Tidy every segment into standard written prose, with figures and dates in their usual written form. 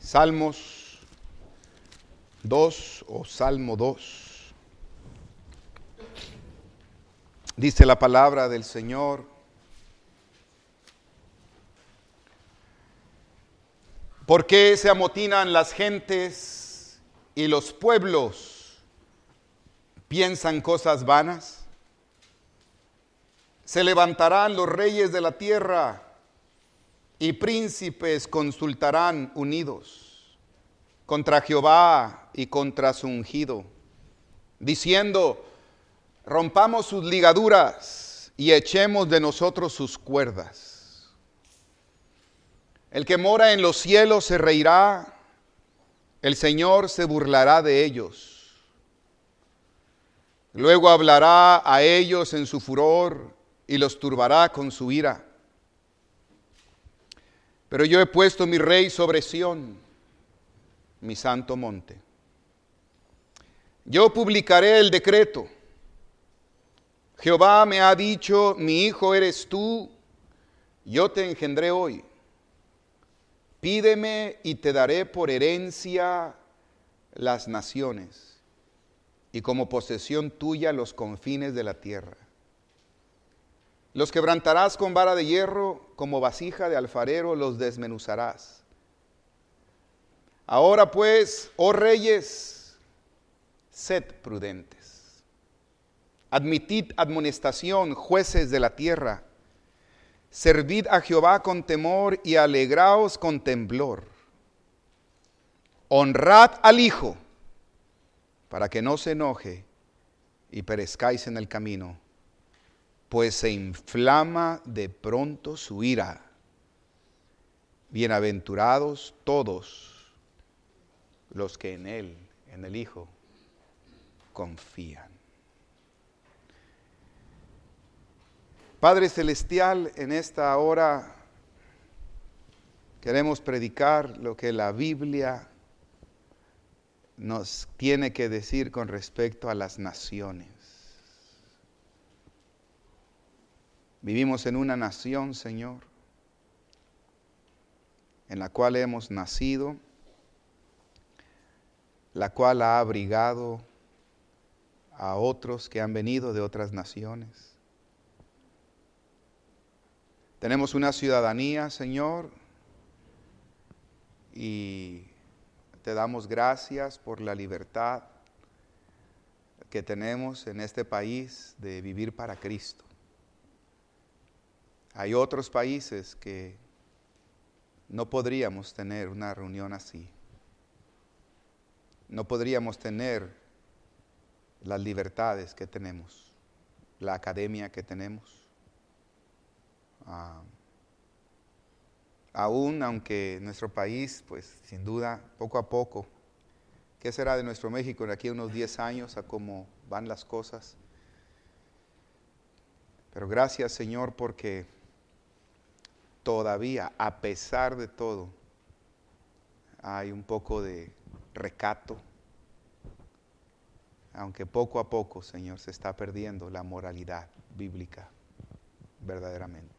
Salmos 2 o Salmo 2. Dice la palabra del Señor: ¿por qué se amotinan las gentes y los pueblos piensan cosas vanas? Se levantarán los reyes de la tierra y príncipes consultarán unidos contra Jehová y contra su ungido, diciendo: rompamos sus ligaduras y echemos de nosotros sus cuerdas. El que mora en los cielos se reirá, el Señor se burlará de ellos. Luego hablará a ellos en su furor y los turbará con su ira. Pero yo he puesto mi rey sobre Sión, mi santo monte. Yo publicaré el decreto. Jehová me ha dicho: mi hijo eres tú, yo te engendré hoy. Pídeme y te daré por herencia las naciones, y como posesión tuya los confines de la tierra. Los quebrantarás con vara de hierro, como vasija de alfarero los desmenuzarás. Ahora pues, oh reyes, sed prudentes. Admitid admonestación, jueces de la tierra. Servid a Jehová con temor y alegraos con temblor. Honrad al Hijo, para que no se enoje y perezcáis en el camino, pues se inflama de pronto su ira. Bienaventurados todos los que en Él, en el Hijo, confían. Padre Celestial, en esta hora queremos predicar lo que la Biblia nos tiene que decir con respecto a las naciones. Vivimos en una nación, Señor, en la cual hemos nacido, la cual ha abrigado a otros que han venido de otras naciones. Tenemos una ciudadanía, Señor, y te damos gracias por la libertad que tenemos en este país de vivir para Cristo. Hay otros países que no podríamos tener una reunión así. No podríamos tener las libertades que tenemos, la academia que tenemos. Aún aunque nuestro país, pues sin duda, poco a poco, ¿qué será de nuestro México de aquí a unos 10 años a cómo van las cosas? Pero gracias, Señor, porque todavía, a pesar de todo, hay un poco de recato, aunque poco a poco, Señor, se está perdiendo la moralidad bíblica, verdaderamente.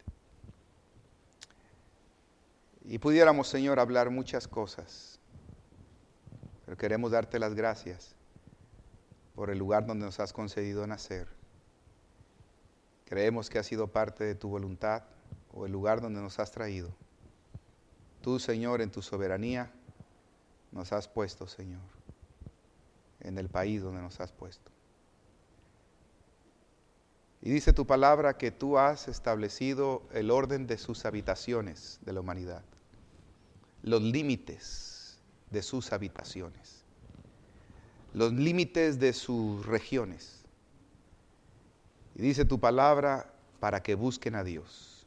Y pudiéramos, Señor, hablar muchas cosas, pero queremos darte las gracias por el lugar donde nos has concedido nacer. Creemos que ha sido parte de tu voluntad o el lugar donde nos has traído. Tú, Señor, en tu soberanía nos has puesto, Señor, en el país donde nos has puesto. Y dice tu palabra que tú has establecido el orden de sus habitaciones de la humanidad, los límites de sus habitaciones, los límites de sus regiones. Y dice tu palabra para que busquen a Dios.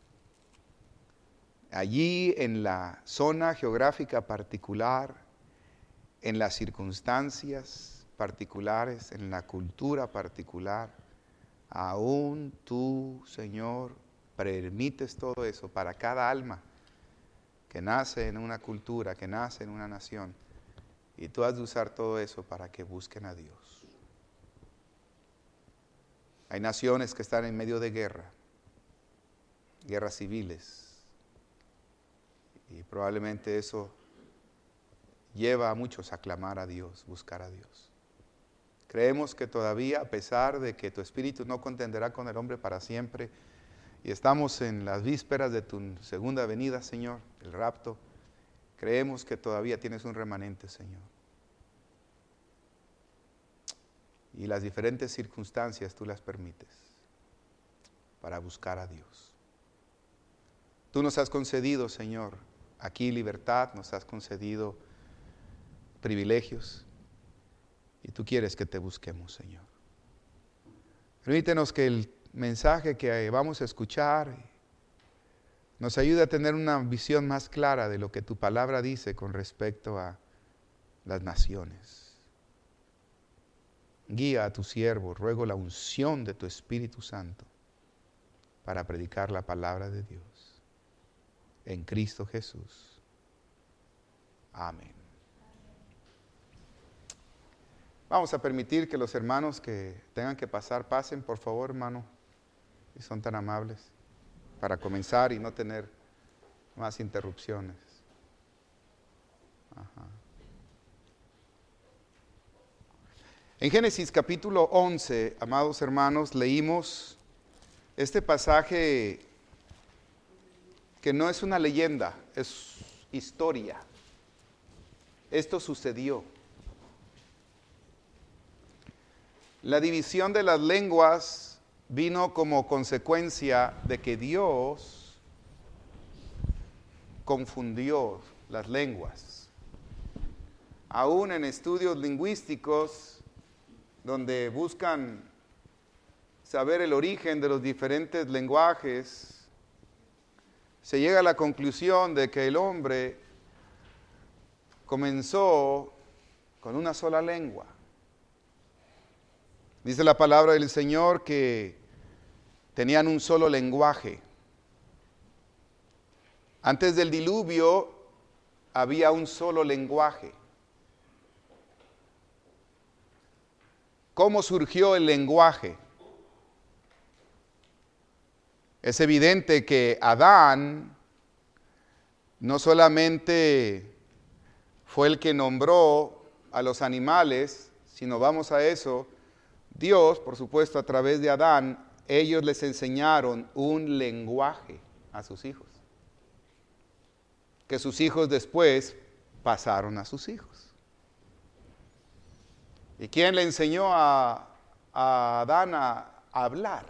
Allí en la zona geográfica particular, en las circunstancias particulares, en la cultura particular, aún tú, Señor, permites todo eso para cada alma que nace en una cultura, que nace en una nación. Y tú has de usar todo eso para que busquen a Dios. Hay naciones que están en medio de guerras civiles. Y probablemente eso lleva a muchos a clamar a Dios, buscar a Dios. Creemos que todavía, a pesar de que tu espíritu no contenderá con el hombre para siempre, y estamos en las vísperas de tu segunda venida, Señor, el rapto, creemos que todavía tienes un remanente, Señor. Y las diferentes circunstancias tú las permites para buscar a Dios. Tú nos has concedido, Señor, aquí libertad, nos has concedido privilegios, y tú quieres que te busquemos, Señor. Permítenos que el mensaje que vamos a escuchar nos ayude a tener una visión más clara de lo que tu palabra dice con respecto a las naciones. Guía a tu siervo, ruego la unción de tu Espíritu Santo para predicar la palabra de Dios. En Cristo Jesús. Amén. Vamos a permitir que los hermanos que tengan que pasar, pasen, por favor, hermano, si son tan amables, para comenzar y no tener más interrupciones. Ajá. En Génesis capítulo 11, amados hermanos, leímos este pasaje que no es una leyenda, es historia. Esto sucedió. La división de las lenguas vino como consecuencia de que Dios confundió las lenguas. Aún en estudios lingüísticos, donde buscan saber el origen de los diferentes lenguajes, se llega a la conclusión de que el hombre comenzó con una sola lengua. Dice la palabra del Señor que tenían un solo lenguaje. Antes del diluvio había un solo lenguaje. ¿Cómo surgió el lenguaje? Es evidente que Adán no solamente fue el que nombró a los animales, sino vamos a eso, Dios, por supuesto, a través de Adán, ellos les enseñaron un lenguaje a sus hijos, que sus hijos después pasaron a sus hijos. ¿Y quién le enseñó a Adán a hablar,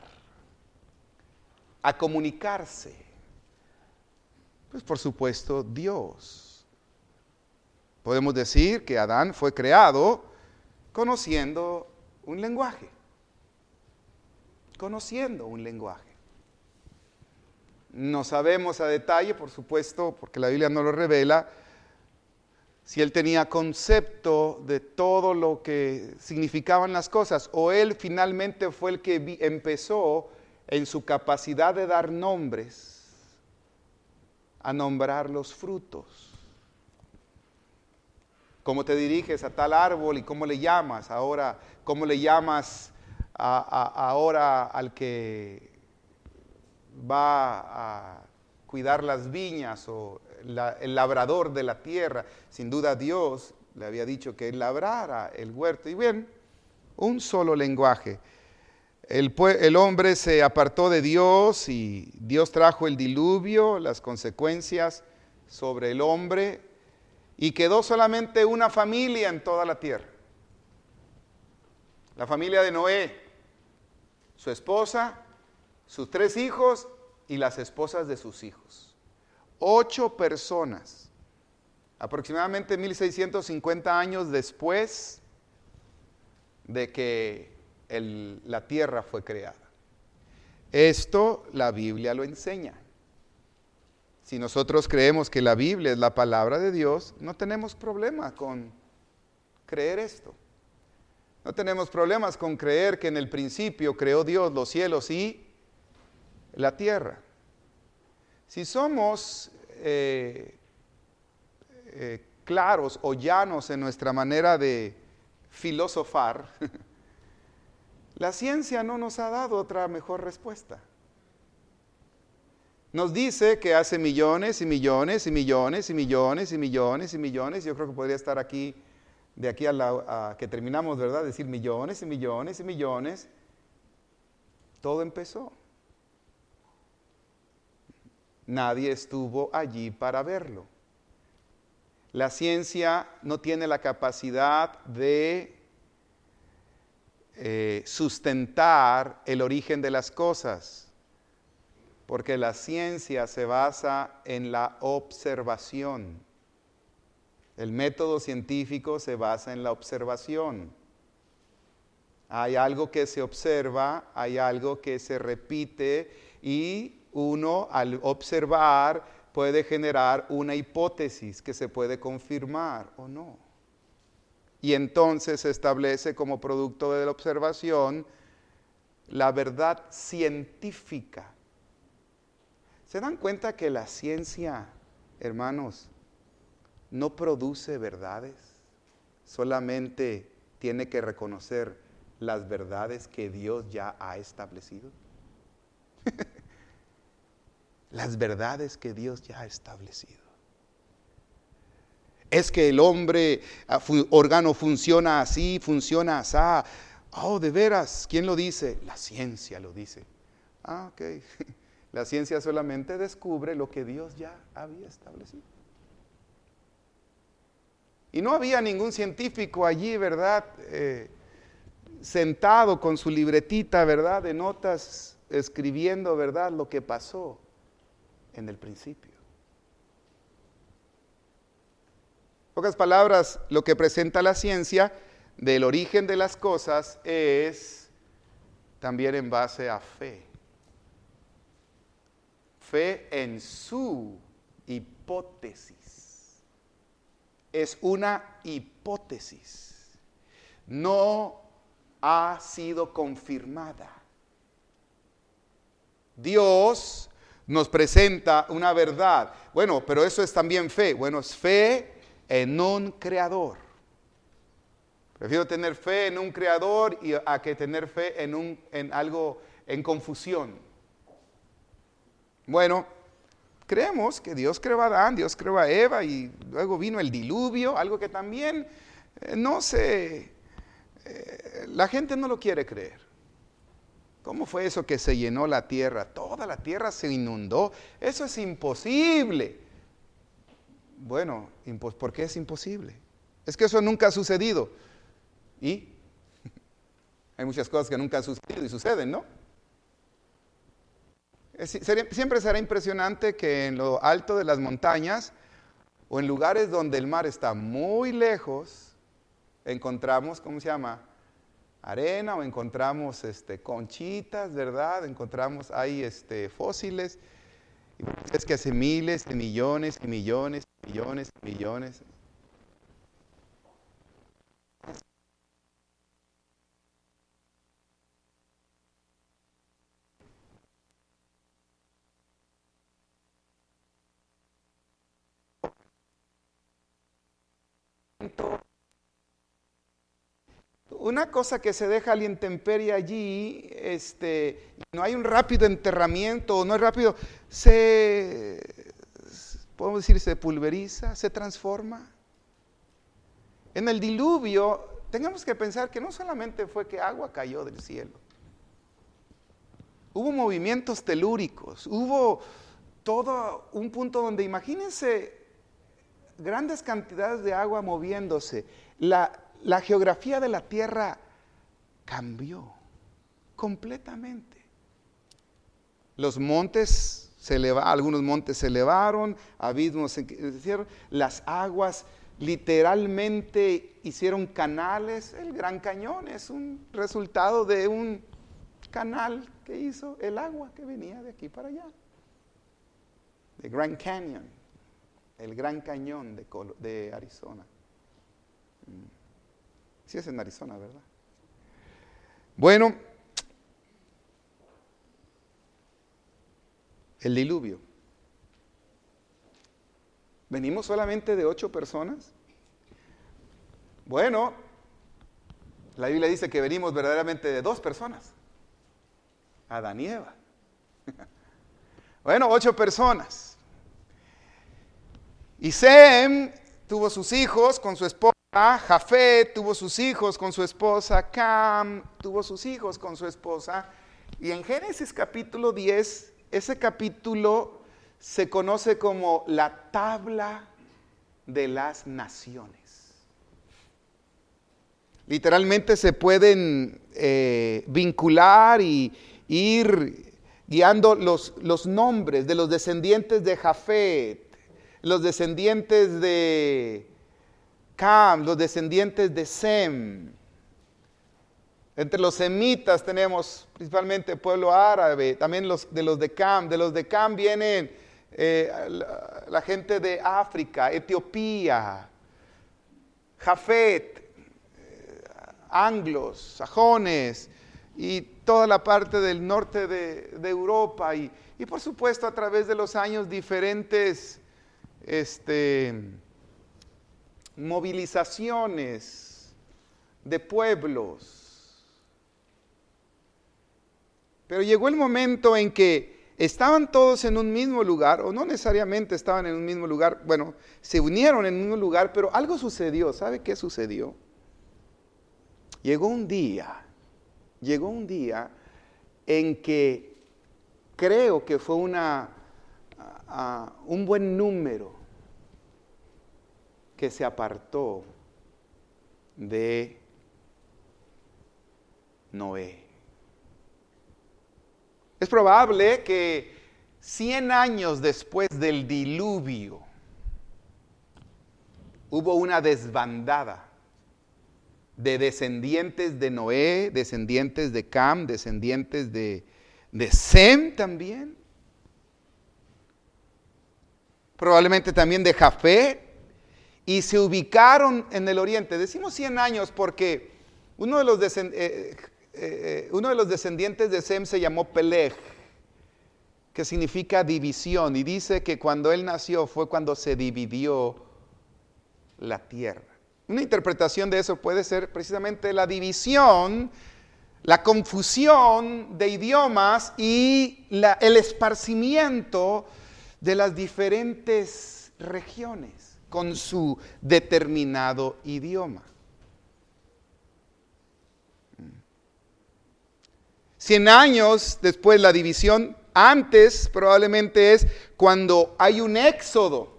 a comunicarse? Pues por supuesto Dios. Podemos decir que Adán fue creado conociendo un lenguaje. Conociendo un lenguaje. No sabemos a detalle, por supuesto, porque la Biblia no lo revela, si él tenía concepto de todo lo que significaban las cosas, o él finalmente fue el que empezó en su capacidad de dar nombres, a nombrar los frutos. ¿Cómo te diriges a tal árbol y cómo le llamas? Ahora, ¿cómo le llamas ahora al que va a cuidar las viñas o el labrador de la tierra? Sin duda Dios le había dicho que él labrara el huerto. Y bien, un solo lenguaje. El hombre se apartó de Dios y Dios trajo el diluvio, las consecuencias sobre el hombre, y quedó solamente una familia en toda la tierra. La familia de Noé, su esposa, sus 3 hijos y las esposas de sus hijos. 8 personas, aproximadamente 1650 años después de que la tierra fue creada. Esto la Biblia lo enseña. Si nosotros creemos que la Biblia es la palabra de Dios, no tenemos problema con creer esto. No tenemos problemas con creer que en el principio creó Dios los cielos y la tierra. Si somos claros o llanos en nuestra manera de filosofar, la ciencia no nos ha dado otra mejor respuesta. Nos dice que hace millones y millones y millones y millones y millones y millones. Yo creo que podría estar aquí, de aquí a que terminamos, ¿verdad? Decir millones y millones y millones. Todo empezó. Nadie estuvo allí para verlo. La ciencia no tiene la capacidad de sustentar el origen de las cosas, porque la ciencia se basa en la observación. El método científico se basa en la observación. Hay algo que se observa, hay algo que se repite y uno al observar puede generar una hipótesis que se puede confirmar o no. Y entonces se establece como producto de la observación la verdad científica. ¿Se dan cuenta que la ciencia, hermanos, no produce verdades? Solamente tiene que reconocer las verdades que Dios ya ha establecido. Las verdades que Dios ya ha establecido. Es que el hombre, órgano funciona así, funciona así. Oh, de veras, ¿quién lo dice? La ciencia lo dice. Ok. La ciencia solamente descubre lo que Dios ya había establecido. Y no había ningún científico allí, ¿verdad? Sentado con su libretita, ¿verdad? De notas, escribiendo, ¿verdad? Lo que pasó en el principio. En pocas palabras, lo que presenta la ciencia del origen de las cosas es también en base a fe. Fe en su hipótesis. Es una hipótesis. No ha sido confirmada. Dios nos presenta una verdad. Bueno, pero eso es también fe. Bueno, es fe en un creador. Prefiero tener fe en un creador a que tener fe en algo en confusión. Bueno, creemos que Dios creó a Adán, Dios creó a Eva y luego vino el diluvio, algo que también la gente no lo quiere creer. ¿Cómo fue eso que se llenó la tierra? Toda la tierra se inundó. Eso es imposible. Bueno, ¿por qué es imposible? Es que eso nunca ha sucedido. ¿Y? Hay muchas cosas que nunca han sucedido y suceden, ¿no? Siempre será impresionante que en lo alto de las montañas o en lugares donde el mar está muy lejos, encontramos, ¿cómo se llama? Arena, o encontramos conchitas, ¿verdad? Encontramos ahí fósiles. Es que hace miles de millones y millones y millones y millones. Una cosa que se deja a la intemperie allí, no hay un rápido enterramiento, no es rápido, podemos decir, se pulveriza, se transforma. En el diluvio, tenemos que pensar que no solamente fue que agua cayó del cielo. Hubo movimientos telúricos, hubo todo un punto donde, imagínense, grandes cantidades de agua moviéndose. La geografía de la tierra cambió completamente. Los montes algunos montes se elevaron, abismos se hicieron, las aguas literalmente hicieron canales. El Gran Cañón es un resultado de un canal que hizo el agua que venía de aquí para allá. The Grand Canyon, el Gran Cañón de Arizona. Sí es en Arizona, ¿verdad? Bueno, el diluvio. ¿Venimos solamente de 8 personas? Bueno, la Biblia dice que venimos verdaderamente de 2 personas. Adán y Eva. Bueno, 8 personas. Y Sem tuvo sus hijos con su esposa, Jafet tuvo sus hijos con su esposa, Cam tuvo sus hijos con su esposa. Y en Génesis capítulo 10, ese capítulo se conoce como la tabla de las naciones. Literalmente se pueden vincular y ir guiando los nombres de los descendientes de Jafet, los descendientes de Cam, los descendientes de Sem. Entre los semitas tenemos principalmente pueblo árabe, también de los de Cam. De los de Cam vienen la gente de África, Etiopía, Jafet, anglos, sajones y toda la parte del norte de Europa. Y por supuesto a través de los años diferentes movilizaciones de pueblos. Pero llegó el momento en que estaban todos en un mismo lugar, o no necesariamente estaban en un mismo lugar, bueno, se unieron en un mismo lugar, pero algo sucedió. ¿Sabe qué sucedió? Llegó un día en que creo que fue un buen número que se apartó de Noé. Es probable que 100 años después del diluvio hubo una desbandada de descendientes de Noé, descendientes de Cam, descendientes de Sem también. Probablemente también de Jafet. Y se ubicaron en el oriente. Decimos 100 años porque uno de los descendientes de Sem se llamó Peleg, que significa división. Y dice que cuando él nació fue cuando se dividió la tierra. Una interpretación de eso puede ser precisamente la división, la confusión de idiomas y el esparcimiento de las diferentes regiones con su determinado idioma. 100 años después la división, antes probablemente es cuando hay un éxodo.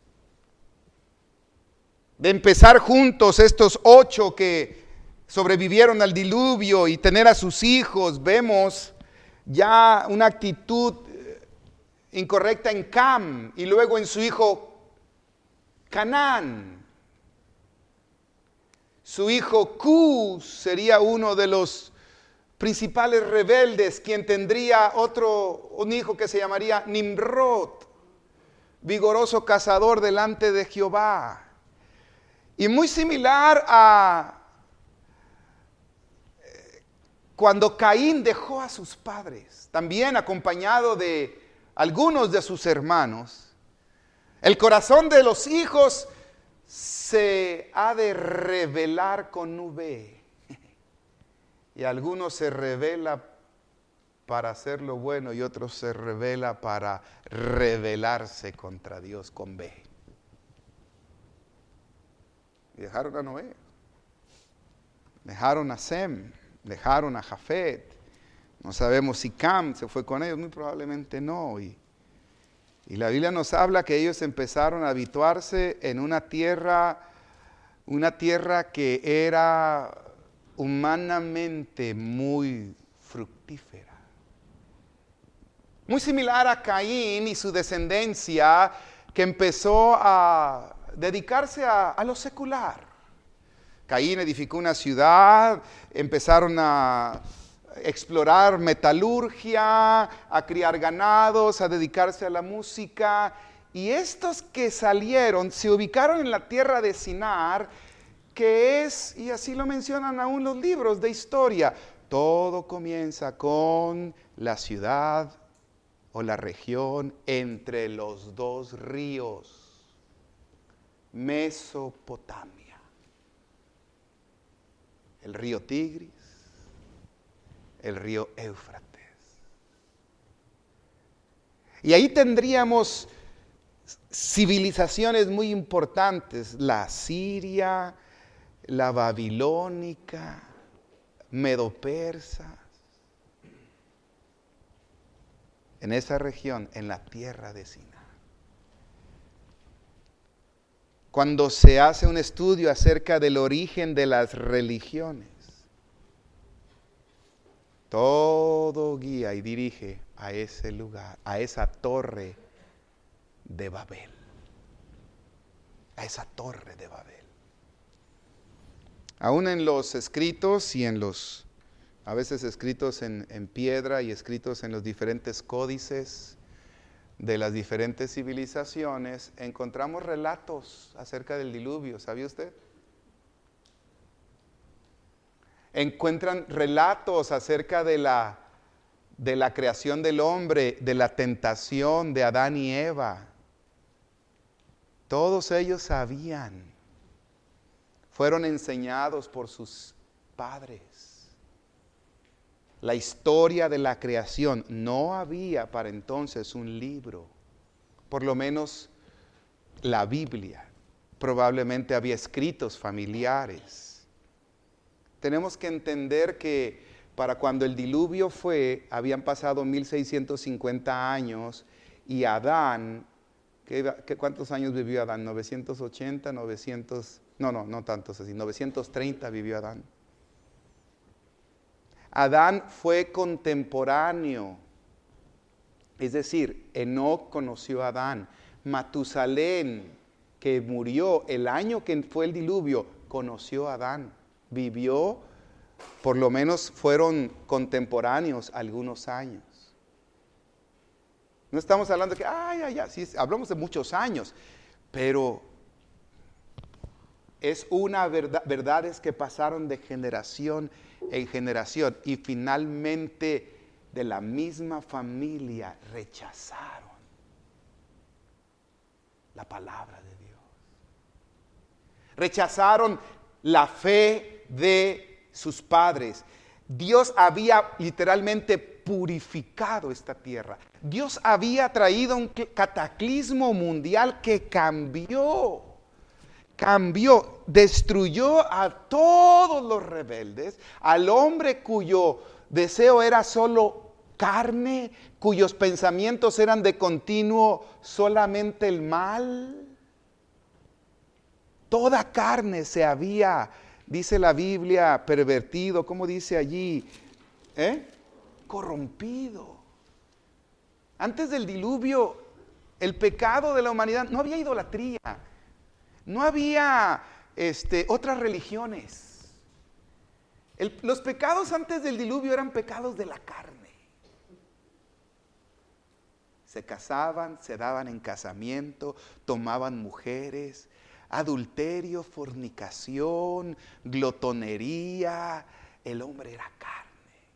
De empezar juntos estos 8 que sobrevivieron al diluvio y tener a sus hijos, vemos ya una actitud incorrecta en Cam y luego en su hijo Canaán. Su hijo Cus sería uno de los principales rebeldes, quien tendría un hijo que se llamaría Nimrod, vigoroso cazador delante de Jehová. Y muy similar a cuando Caín dejó a sus padres, también acompañado de algunos de sus hermanos. El corazón de los hijos se ha de rebelar con V. Y algunos se rebela para hacer lo bueno y otros se rebela para rebelarse contra Dios con B. Y dejaron a Noé, dejaron a Sem, dejaron a Jafet. No sabemos si Cam se fue con ellos, muy probablemente no. Y la Biblia nos habla que ellos empezaron a habituarse en una tierra que era humanamente muy fructífera. Muy similar a Caín y su descendencia, que empezó a dedicarse a lo secular. Caín edificó una ciudad, empezaron a explorar metalurgia, a criar ganados, a dedicarse a la música. Y estos que salieron se ubicaron en la tierra de Sinar, que es, y así lo mencionan aún los libros de historia, todo comienza con la ciudad o la región entre los 2 ríos, Mesopotamia, el río Tigris, el río Éufrates. Y ahí tendríamos civilizaciones muy importantes, la siria, la babilónica, medo-persa. En esa región, en la tierra de Siná. Cuando se hace un estudio acerca del origen de las religiones, todo guía y dirige a ese lugar, a esa torre de Babel. A esa torre de Babel. Aún en los escritos y en los, a veces escritos en piedra y escritos en los diferentes códices de las diferentes civilizaciones, encontramos relatos acerca del diluvio, ¿sabía usted? Encuentran relatos acerca de la creación del hombre, de la tentación de Adán y Eva. Todos ellos sabían, fueron enseñados por sus padres. La historia de la creación, no había para entonces un libro, por lo menos la Biblia. Probablemente había escritos familiares. Tenemos que entender que para cuando el diluvio fue, habían pasado 1650 años y Adán, ¿cuántos años vivió Adán? 980, 900, no tantos así, 930 vivió Adán. Adán fue contemporáneo, es decir, Enoc conoció a Adán. Matusalén, que murió el año que fue el diluvio, conoció a Adán. Vivió, por lo menos fueron contemporáneos algunos años. No estamos hablando de que, sí, hablamos de muchos años, pero es una verdad, verdades que pasaron de generación en generación y finalmente de la misma familia rechazaron la palabra de Dios. Rechazaron la fe de sus padres. Dios había literalmente purificado esta tierra. Dios había traído un cataclismo mundial que cambió, destruyó a todos los rebeldes, al hombre cuyo deseo era solo carne, cuyos pensamientos eran de continuo solamente el mal. Toda carne se había, dice la Biblia, pervertido, ¿cómo dice allí? Corrompido. Antes del diluvio, el pecado de la humanidad, no había idolatría, no había otras religiones. Los pecados antes del diluvio eran pecados de la carne. Se casaban, se daban en casamiento, tomaban mujeres, adulterio, fornicación, glotonería. El hombre era carne.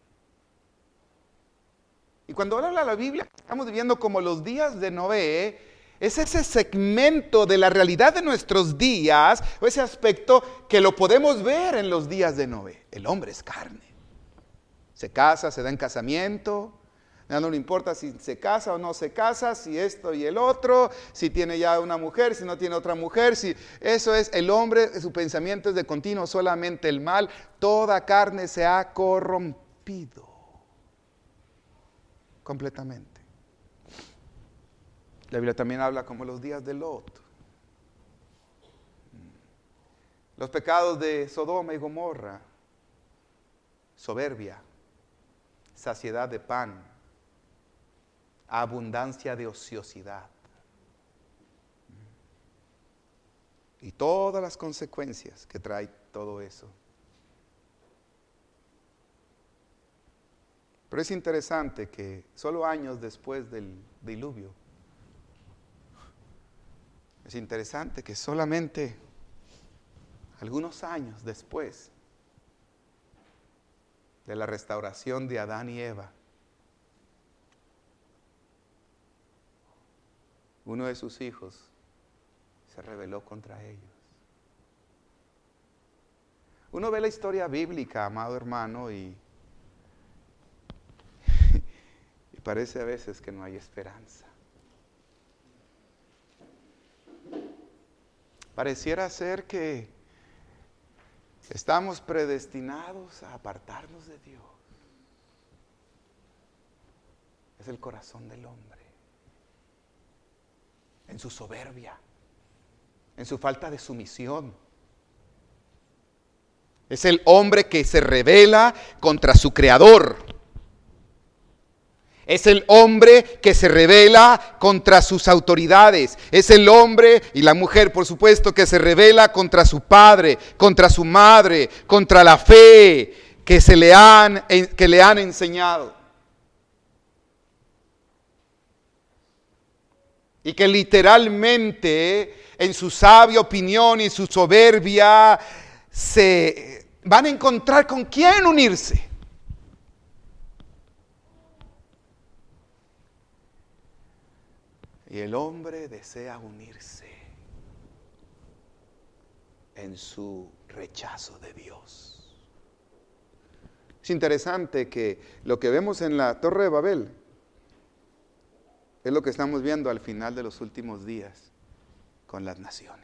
Y cuando habla la Biblia, estamos viviendo como los días de Noé. Es ese segmento de la realidad de nuestros días, o ese aspecto que lo podemos ver en los días de Noé. El hombre es carne. Se casa, se da en casamiento. No le importa si se casa o no se casa, si esto y el otro, si tiene ya una mujer, si no tiene otra mujer, si eso es el hombre, su pensamiento es de continuo solamente el mal. Toda carne se ha corrompido completamente. La Biblia también habla como los días de Lot. Los pecados de Sodoma y Gomorra: soberbia, saciedad de pan, abundancia de ociosidad y todas las consecuencias que trae todo eso. Pero es interesante que solo años después del diluvio, es interesante que solamente algunos años después de la restauración de Adán y Eva, uno de sus hijos se rebeló contra ellos. Uno ve la historia bíblica, amado hermano, y parece a veces que no hay esperanza. Pareciera ser que estamos predestinados a apartarnos de Dios. Es el corazón del hombre, en su soberbia, en su falta de sumisión. Es el hombre que se rebela contra su Creador. Es el hombre que se rebela contra sus autoridades. Es el hombre y la mujer, por supuesto, que se rebela contra su padre, contra su madre, contra la fe que le han enseñado. Y que literalmente, en su sabia opinión y su soberbia, se van a encontrar con quién unirse. Y el hombre desea unirse en su rechazo de Dios. Es interesante que lo que vemos en la Torre de Babel es lo que estamos viendo al final de los últimos días con las naciones.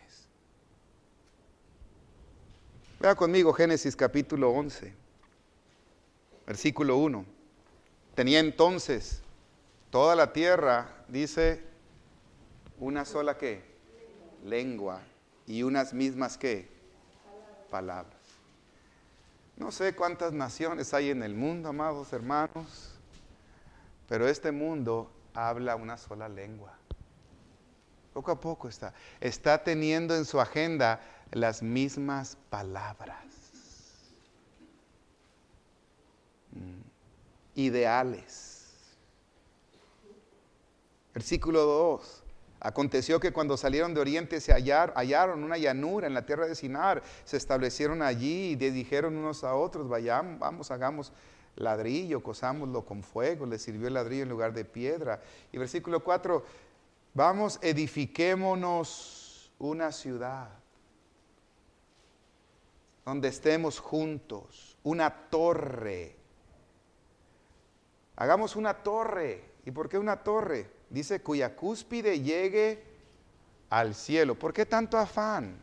Vea conmigo Génesis capítulo 11, versículo 1. Tenía entonces toda la tierra, dice, una sola ¿qué? Lengua y unas mismas ¿qué? Palabras. No sé cuántas naciones hay en el mundo, amados hermanos, pero este mundo habla una sola lengua. Poco a poco está teniendo en su agenda las mismas palabras, ideales. Versículo 2. Aconteció que cuando salieron de oriente se hallaron una llanura en la tierra de Sinar, se establecieron allí y dijeron unos a otros, vamos, hagamos ladrillo, cosámoslo con fuego, les sirvió el ladrillo en lugar de piedra. Y versículo 4, vamos, edifiquémonos una ciudad donde estemos juntos, una torre. Hagamos una torre. ¿Y por qué una torre? Dice, cuya cúspide llegue al cielo. ¿Por qué tanto afán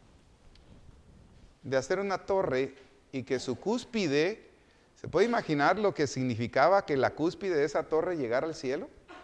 de hacer una torre y que su cúspide, se puede imaginar lo que significaba que la cúspide de esa torre llegara al cielo?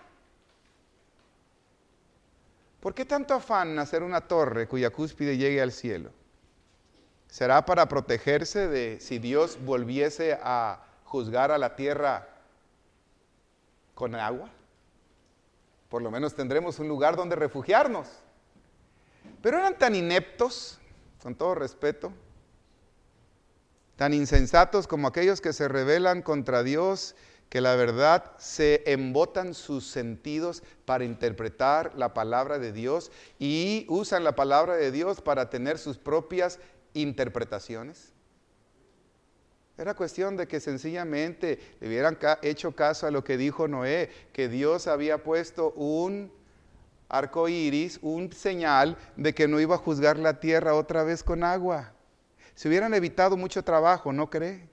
¿Por qué tanto afán en hacer una torre cuya cúspide llegue al cielo? ¿Será para protegerse de si Dios volviese a juzgar a la tierra con agua? Por lo menos tendremos un lugar donde refugiarnos. Pero eran tan ineptos, con todo respeto, tan insensatos como aquellos que se rebelan contra Dios, que la verdad se embotan sus sentidos para interpretar la palabra de Dios y usan la palabra de Dios para tener sus propias interpretaciones. Era cuestión de que sencillamente le hubieran hecho caso a lo que dijo Noé, que Dios había puesto un arco iris, un señal de que no iba a juzgar la tierra otra vez con agua. Se hubieran evitado mucho trabajo, ¿no cree?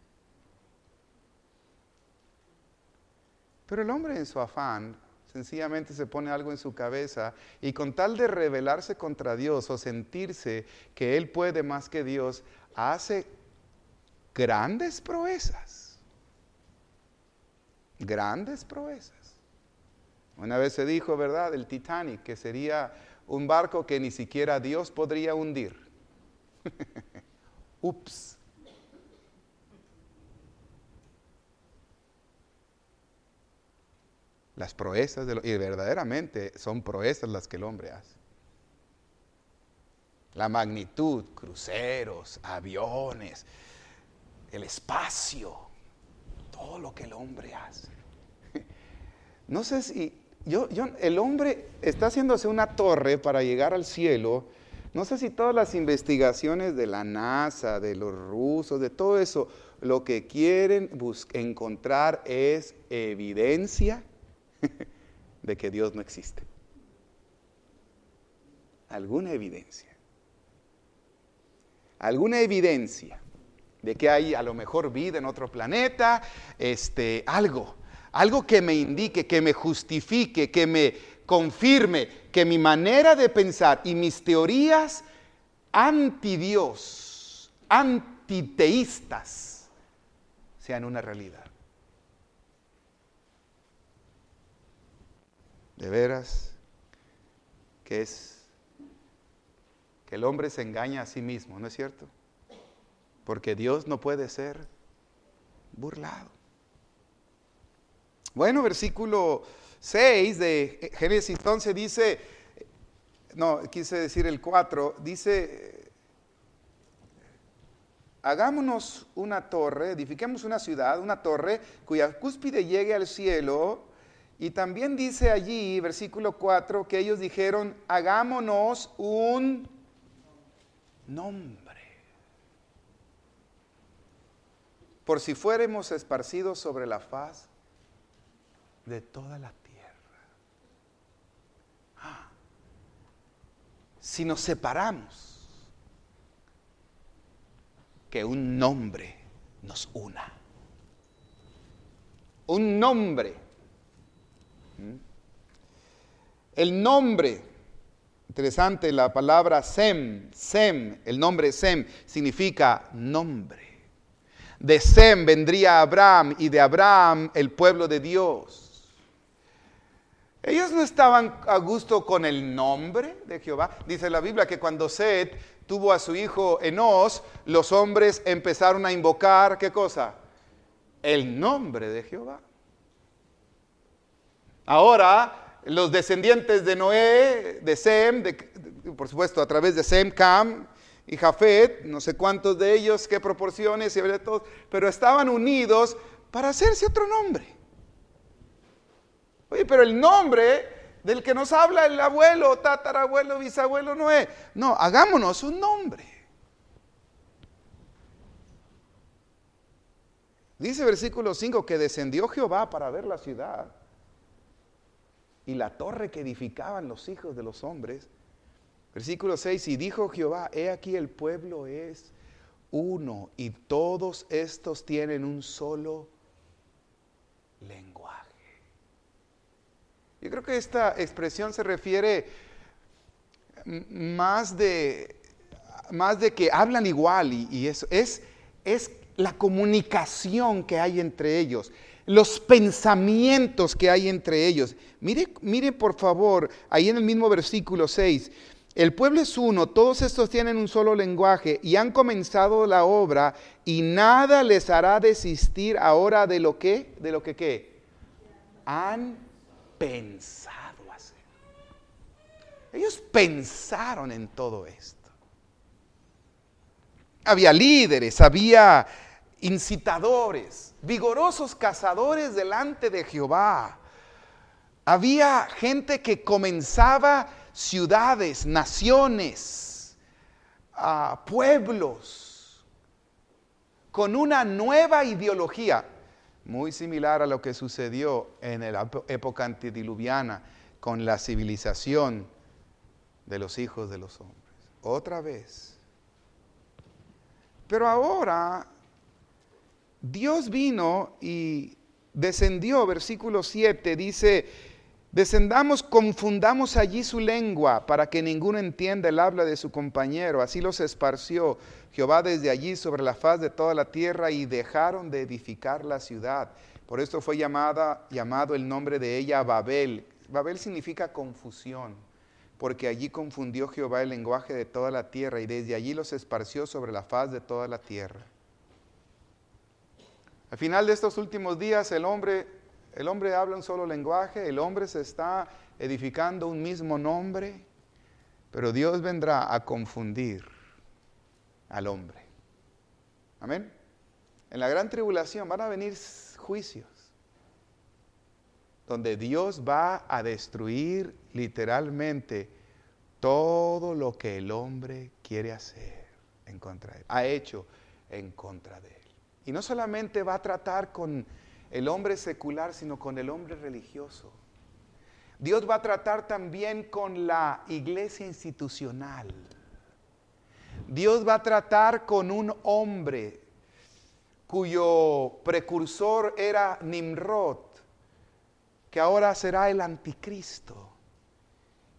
Pero el hombre en su afán sencillamente se pone algo en su cabeza y con tal de rebelarse contra Dios o sentirse que él puede más que Dios, hace grandes proezas. Grandes proezas. Una vez se dijo, ¿verdad?, el Titanic, que sería un barco que ni siquiera Dios podría hundir. Ups. Las proezas, y verdaderamente son proezas las que el hombre hace. La magnitud, cruceros, aviones, el espacio, todo lo que el hombre hace. No sé si, el hombre está haciéndose una torre para llegar al cielo. No sé si todas las investigaciones de la NASA, de los rusos, de todo eso, lo que quieren encontrar es evidencia de que Dios no existe. Alguna evidencia. Alguna evidencia de que hay a lo mejor vida en otro planeta, algo que me indique, que me justifique, que me confirme que mi manera de pensar y mis teorías anti-Dios, antiteístas, sean una realidad. De veras que el hombre se engaña a sí mismo, ¿no es cierto? Porque Dios no puede ser burlado. Bueno, versículo 6 de Génesis 11 dice, no, quise decir el 4, dice, hagámonos una torre, edifiquemos una ciudad, una torre cuya cúspide llegue al cielo. Y también dice allí, versículo 4, que ellos dijeron, hagámonos un nombre, por si fuéramos esparcidos sobre la faz de toda la tierra. Si nos separamos, que un nombre nos una. Un nombre. El nombre, interesante, la palabra Sem, el nombre Sem significa nombre. De Sem vendría Abraham y de Abraham el pueblo de Dios. Ellos no estaban a gusto con el nombre de Jehová. Dice la Biblia que cuando Set tuvo a su hijo Enós, los hombres empezaron a invocar, ¿qué cosa? El nombre de Jehová. Ahora, los descendientes de Noé, de Sem, por supuesto a través de Sem, Cam y Jafet, no sé cuántos de ellos, qué proporciones, y todos, pero estaban unidos para hacerse otro nombre. Oye, pero el nombre del que nos habla el abuelo, tatarabuelo, bisabuelo Noé, no, hagámonos un nombre. Dice versículo 5 que descendió Jehová para ver la ciudad y la torre que edificaban los hijos de los hombres. Versículo 6, y dijo Jehová, he aquí el pueblo es uno y todos estos tienen un solo lenguaje. Yo creo que esta expresión se refiere más de que hablan igual y eso es la comunicación que hay entre ellos, los pensamientos que hay entre ellos. Mire por favor, ahí en el mismo versículo 6, el pueblo es uno, todos estos tienen un solo lenguaje y han comenzado la obra y nada les hará desistir ahora de lo que ¿qué? Han pensado hacer. Ellos pensaron en todo esto. Había líderes, había incitadores, vigorosos cazadores delante de Jehová. Había gente que comenzaba ciudades, naciones, pueblos, con una nueva ideología, muy similar a lo que sucedió en la época antediluviana con la civilización de los hijos de los hombres. Otra vez. Pero ahora Dios vino y descendió, versículo 7, dice, descendamos, confundamos allí su lengua, para que ninguno entienda el habla de su compañero. Así los esparció Jehová desde allí sobre la faz de toda la tierra, y dejaron de edificar la ciudad. Por esto fue llamado el nombre de ella Babel. Babel significa confusión, porque allí confundió Jehová el lenguaje de toda la tierra, y desde allí los esparció sobre la faz de toda la tierra. Al final de estos últimos días, el hombre habla un solo lenguaje, el hombre se está edificando un mismo nombre, pero Dios vendrá a confundir al hombre. Amén. En la gran tribulación van a venir juicios, donde Dios va a destruir literalmente todo lo que el hombre quiere hacer en contra de él, ha hecho en contra de él. Y no solamente va a tratar con el hombre secular, sino con el hombre religioso. Dios va a tratar también con la iglesia institucional. Dios va a tratar con un hombre cuyo precursor era Nimrod, que ahora será el anticristo.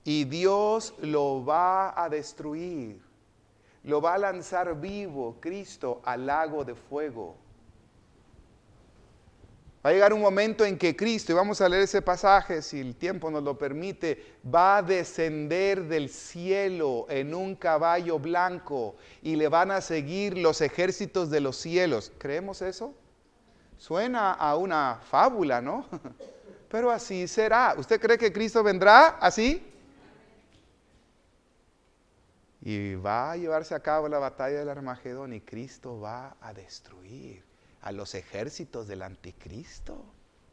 y Dios lo va a destruir. Lo va a lanzar vivo Cristo al lago de fuego. Va a llegar un momento en que Cristo, y vamos a leer ese pasaje si el tiempo nos lo permite, va a descender del cielo en un caballo blanco y le van a seguir los ejércitos de los cielos. ¿Creemos eso? Suena a una fábula, ¿no? Pero así será. ¿Usted cree que Cristo vendrá así? Y va a llevarse a cabo la batalla del Armagedón y Cristo va a destruir a los ejércitos del anticristo.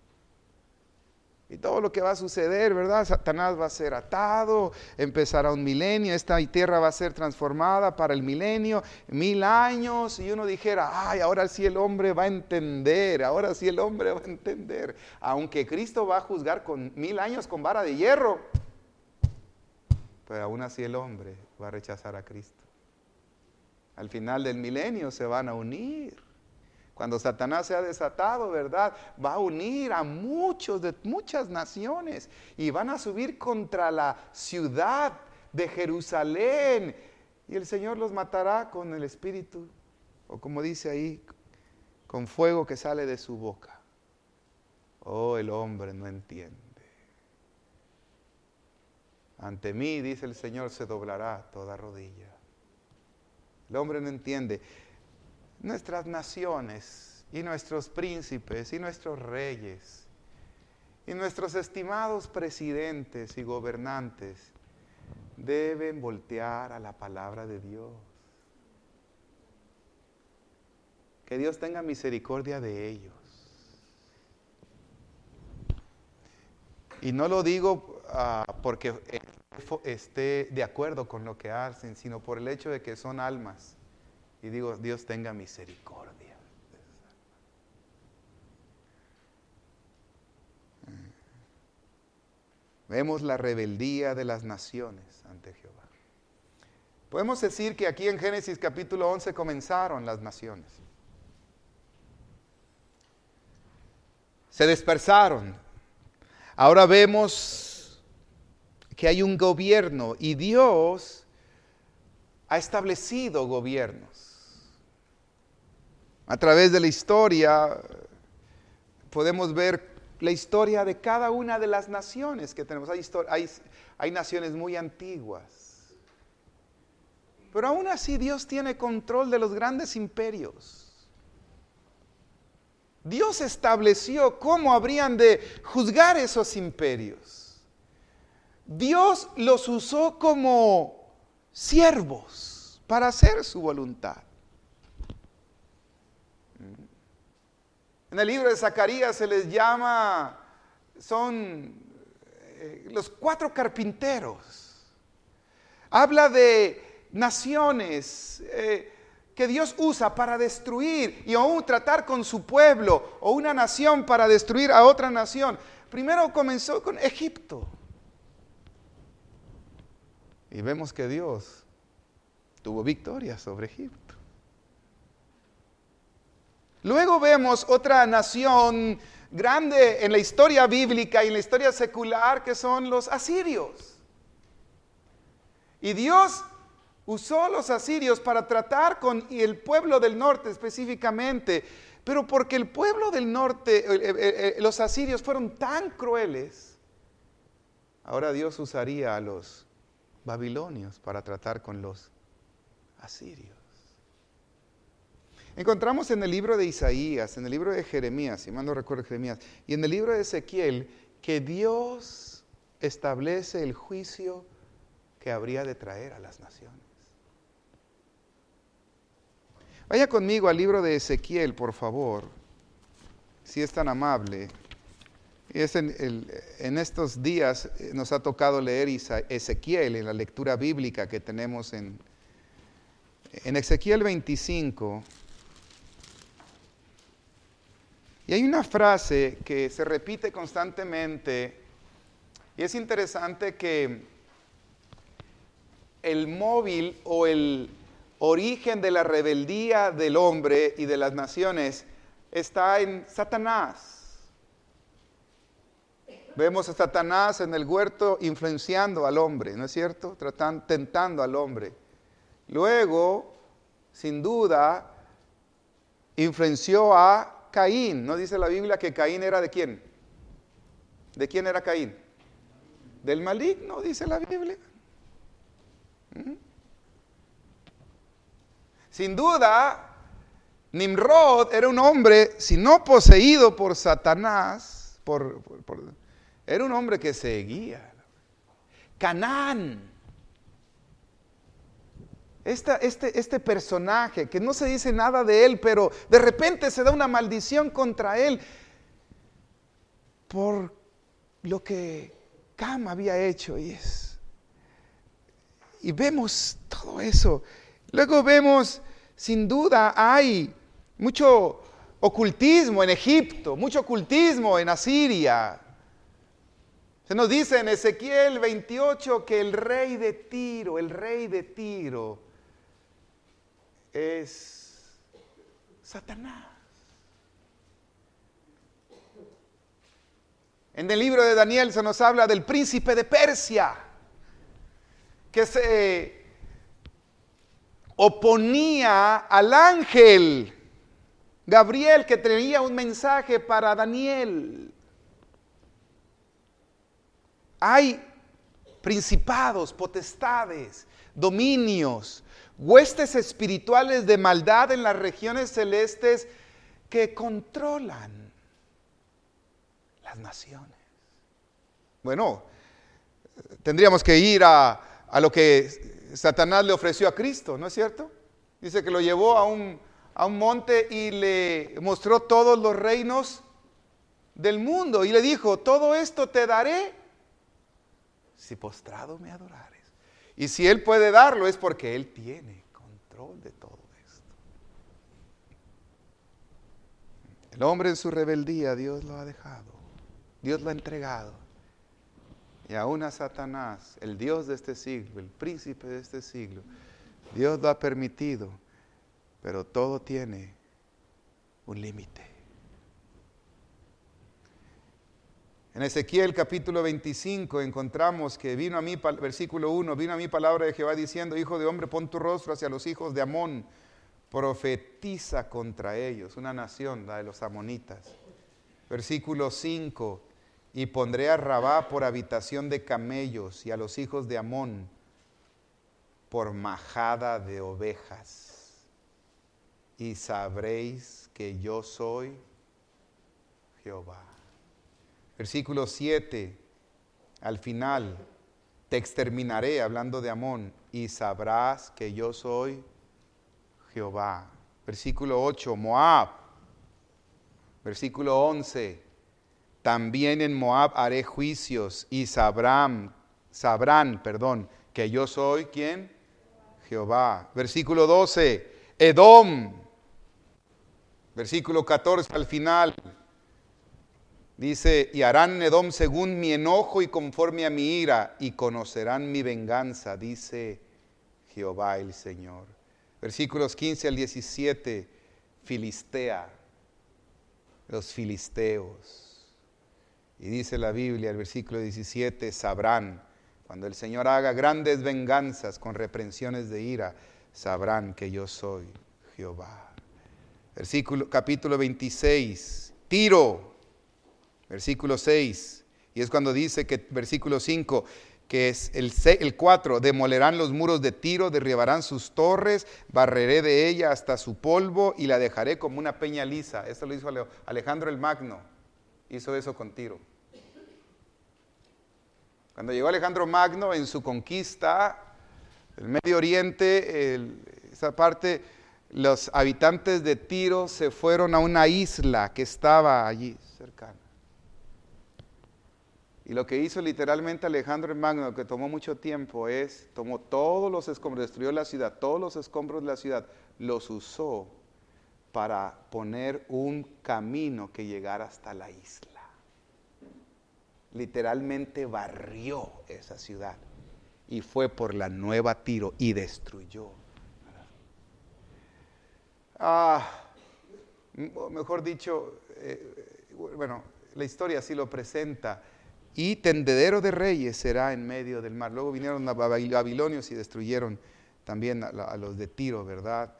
Y todo lo que va a suceder, ¿verdad? Satanás va a ser atado, empezará un milenio, esta tierra va a ser transformada para el milenio, 1000 años, y uno dijera, ay, ahora sí el hombre va a entender, ahora sí el hombre va a entender. Aunque Cristo va a juzgar con 1000 años con vara de hierro, pero aún así el hombre va a rechazar a Cristo. Al final del milenio se van a unir. Cuando Satanás sea desatado, ¿verdad? Va a unir a muchos de muchas naciones y van a subir contra la ciudad de Jerusalén. Y el Señor los matará con el Espíritu, o como dice ahí, con fuego que sale de su boca. Oh, el hombre no entiende. Ante mí, dice el Señor, se doblará toda rodilla. El hombre no entiende. Nuestras naciones y nuestros príncipes y nuestros reyes y nuestros estimados presidentes y gobernantes deben voltear a la palabra de Dios. Que Dios tenga misericordia de ellos. Y no lo digo porque esté de acuerdo con lo que hacen, sino por el hecho de que son almas. Y digo, Dios tenga misericordia. Vemos la rebeldía de las naciones ante Jehová. Podemos decir que aquí en Génesis capítulo 11 comenzaron las naciones. Se dispersaron. Ahora vemos que hay un gobierno y Dios ha establecido gobiernos. A través de la historia podemos ver la historia de cada una de las naciones que tenemos. Hay naciones muy antiguas. Pero aún así Dios tiene control de los grandes imperios. Dios estableció cómo habrían de juzgar esos imperios. Dios los usó como siervos para hacer su voluntad. En el libro de Zacarías se les llama, son los 4 carpinteros. Habla de naciones que Dios usa para destruir y aún tratar con su pueblo, o una nación para destruir a otra nación. Primero comenzó con Egipto. Y vemos que Dios tuvo victoria sobre Egipto. Luego vemos otra nación grande en la historia bíblica y en la historia secular, que son los asirios. Y Dios usó los asirios para tratar con el pueblo del norte específicamente, pero porque el pueblo del norte, los asirios fueron tan crueles, ahora Dios usaría a los babilonios para tratar con los asirios. Encontramos en el libro de Isaías, en el libro de Jeremías, si mal no recuerdo Jeremías, y en el libro de Ezequiel, que Dios establece el juicio que habría de traer a las naciones. Vaya conmigo al libro de Ezequiel, por favor, si es tan amable. En estos días nos ha tocado leer Ezequiel en la lectura bíblica que tenemos en Ezequiel 25. Y hay una frase que se repite constantemente, y es interesante que el móvil o el origen de la rebeldía del hombre y de las naciones está en Satanás. Vemos a Satanás en el huerto influenciando al hombre, ¿no es cierto? Tentando al hombre. Luego, sin duda, influenció a Caín. ¿No dice la Biblia que Caín era de quién? ¿De quién era Caín? Del maligno, dice la Biblia. Sin duda, Nimrod era un hombre, si no poseído por Satanás, era un hombre que seguía. Canaán. Este personaje, que no se dice nada de él, pero de repente se da una maldición contra él por lo que Cam había hecho. Y vemos todo eso. Luego vemos, sin duda, hay mucho ocultismo en Egipto, mucho ocultismo en Asiria. Se nos dice en Ezequiel 28 que el rey de Tiro es Satanás. En el libro de Daniel se nos habla del príncipe de Persia, que se oponía al ángel Gabriel, que traía un mensaje para Daniel. Hay principados, potestades, dominios, huestes espirituales de maldad en las regiones celestes que controlan las naciones. Bueno, tendríamos que ir a lo que Satanás le ofreció a Cristo, ¿no es cierto? Dice que lo llevó a un monte y le mostró todos los reinos del mundo y le dijo: todo esto te daré si postrado me adorares. Y si Él puede darlo es porque Él tiene control de todo esto. El hombre en su rebeldía, Dios lo ha dejado, Dios lo ha entregado. Y aún a Satanás, el Dios de este siglo, el príncipe de este siglo, Dios lo ha permitido, pero todo tiene un límite. En Ezequiel capítulo 25 encontramos que vino a mí, versículo 1, vino a mí palabra de Jehová diciendo: hijo de hombre, pon tu rostro hacia los hijos de Amón, profetiza contra ellos, una nación, la de los amonitas. Versículo 5, y pondré a Rabá por habitación de camellos y a los hijos de Amón por majada de ovejas, y sabréis que yo soy Jehová. Versículo 7, al final, te exterminaré, hablando de Amón, y sabrás que yo soy Jehová. Versículo 8, Moab. Versículo 11, también en Moab haré juicios y sabrán, que yo soy, ¿quién? Jehová. Versículo 12, Edom. Versículo 14, al final, dice: y harán Edom según mi enojo y conforme a mi ira, y conocerán mi venganza, dice Jehová el Señor. Versículos 15 al 17, Filistea, los filisteos. Y dice la Biblia, el versículo 17, sabrán, cuando el Señor haga grandes venganzas con reprensiones de ira, sabrán que yo soy Jehová. Capítulo 26, Tiro. Versículo 6, y es cuando dice que, versículo 5, que es el 4, demolerán los muros de Tiro, derribarán sus torres, barreré de ella hasta su polvo y la dejaré como una peña lisa. Esto lo hizo Alejandro el Magno, hizo eso con Tiro. Cuando llegó Alejandro Magno en su conquista del Medio Oriente, esa parte, los habitantes de Tiro se fueron a una isla que estaba allí cercana. Y lo que hizo literalmente Alejandro el Magno, que tomó mucho tiempo, tomó todos los escombros, destruyó la ciudad, todos los escombros de la ciudad, los usó para poner un camino que llegara hasta la isla. Literalmente barrió esa ciudad y fue por la nueva Tiro y destruyó. Mejor dicho, la historia así lo presenta. y tendedero de reyes será en medio del mar. Luego vinieron los babilonios y destruyeron también a los de Tiro, ¿verdad?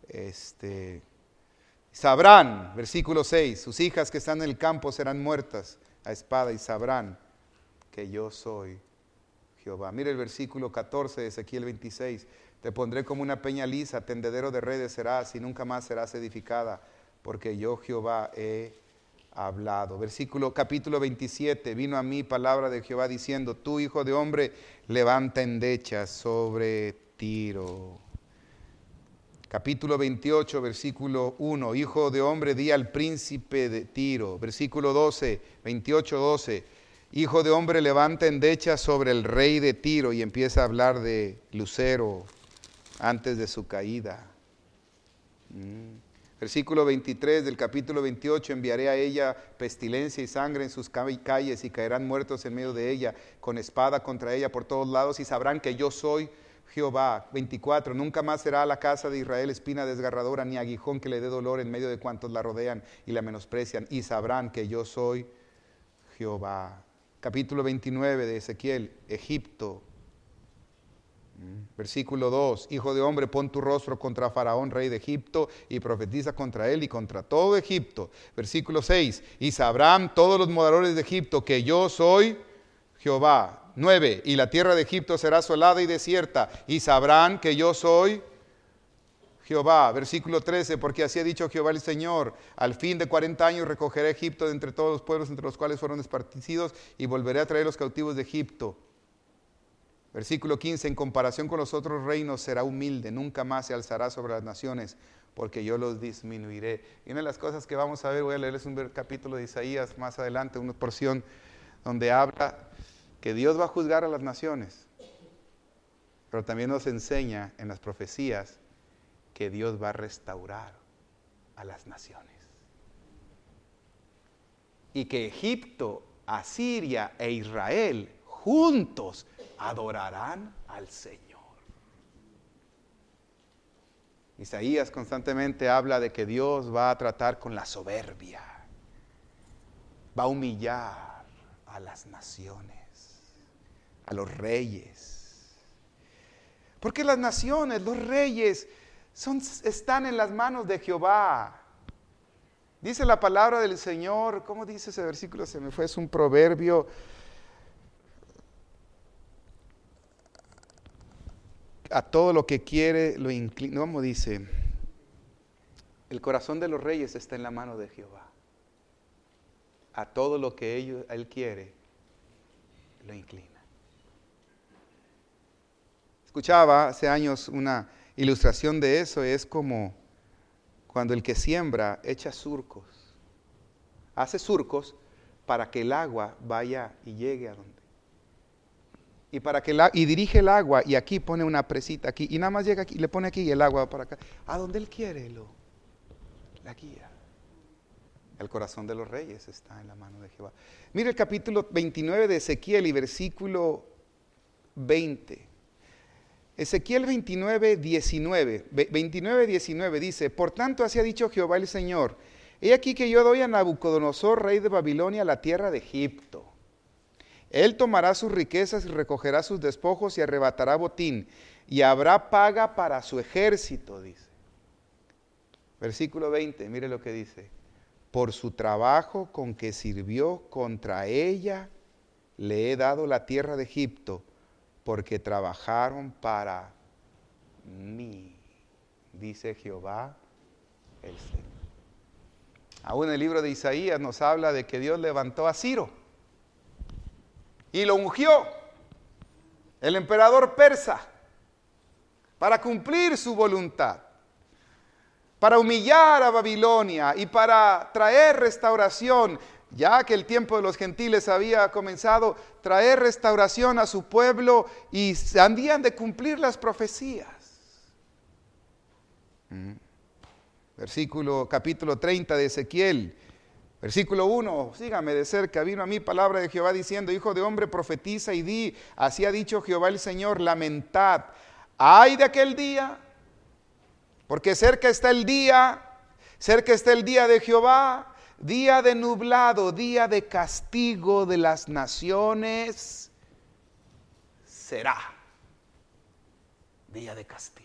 Sabrán, versículo 6, sus hijas que están en el campo serán muertas a espada y sabrán que yo soy Jehová. Mire el versículo 14 de Ezequiel 26, te pondré como una peña lisa, tendedero de redes serás y nunca más serás edificada, porque yo Jehová he hablado. Capítulo 27, vino a mí palabra de Jehová diciendo, tú hijo de hombre, levanta endechas sobre Tiro. Capítulo 28, versículo 1, hijo de hombre, di al príncipe de Tiro. Versículo 12, 28, 12, hijo de hombre, levanta endechas sobre el rey de Tiro, y empieza a hablar de Lucero antes de su caída. Versículo 23 del capítulo 28, enviaré a ella pestilencia y sangre en sus calles y caerán muertos en medio de ella, con espada contra ella por todos lados, y sabrán que yo soy Jehová. 24, nunca más será la casa de Israel espina desgarradora, ni aguijón que le dé dolor en medio de cuantos la rodean y la menosprecian, y sabrán que yo soy Jehová. Capítulo 29 de Ezequiel, Egipto. Versículo 2, hijo de hombre, pon tu rostro contra Faraón, rey de Egipto, y profetiza contra él y contra todo Egipto. Versículo 6, y sabrán todos los moradores de Egipto que yo soy Jehová. 9, y la tierra de Egipto será asolada y desierta, y sabrán que yo soy Jehová. Versículo 13, porque así ha dicho Jehová el Señor, al fin de 40 años recogeré a Egipto de entre todos los pueblos entre los cuales fueron esparcidos, y volveré a traer los cautivos de Egipto. Versículo 15, en comparación con los otros reinos será humilde, nunca más se alzará sobre las naciones, porque yo los disminuiré. Y una de las cosas que vamos a ver, voy a leerles un capítulo de Isaías más adelante, una porción donde habla que Dios va a juzgar a las naciones, pero también nos enseña en las profecías que Dios va a restaurar a las naciones. Y que Egipto, Asiria e Israel juntos adorarán al Señor. Isaías constantemente habla de que Dios va a tratar con la soberbia, va a humillar a las naciones, a los reyes. Porque las naciones, los reyes, están en las manos de Jehová. Dice la palabra del Señor, ¿cómo dice ese versículo? Se me fue, es un proverbio. A todo lo que quiere lo inclina. ¿Cómo dice? El corazón de los reyes está en la mano de Jehová. A todo lo que él quiere lo inclina. Escuchaba hace años una ilustración de eso, es como cuando el que siembra echa surcos. Hace surcos para que el agua vaya y llegue a donde. Y dirige el agua, y aquí pone una presita aquí, y nada más llega aquí, le pone aquí y el agua para acá. A donde él quiere la guía. El corazón de los reyes está en la mano de Jehová. Mire el capítulo 29 de Ezequiel y versículo 20. Ezequiel 29, 19 dice, por tanto así ha dicho Jehová el Señor, he aquí que yo doy a Nabucodonosor, rey de Babilonia, la tierra de Egipto. Él tomará sus riquezas y recogerá sus despojos y arrebatará botín, y habrá paga para su ejército, dice. Versículo 20, mire lo que dice. Por su trabajo con que sirvió contra ella, le he dado la tierra de Egipto, porque trabajaron para mí, dice Jehová el Señor. Aún en el libro de Isaías nos habla de que Dios levantó a Ciro y lo ungió, el emperador persa, para cumplir su voluntad, para humillar a Babilonia y para traer restauración, ya que el tiempo de los gentiles había comenzado, traer restauración a su pueblo, y habían de cumplir las profecías. Capítulo 30 de Ezequiel, versículo 1, sígame de cerca, vino a mí palabra de Jehová diciendo, hijo de hombre, profetiza y di, así ha dicho Jehová el Señor, lamentad, ay de aquel día, porque cerca está el día de Jehová, día de nublado, día de castigo de las naciones será. Día de castigo.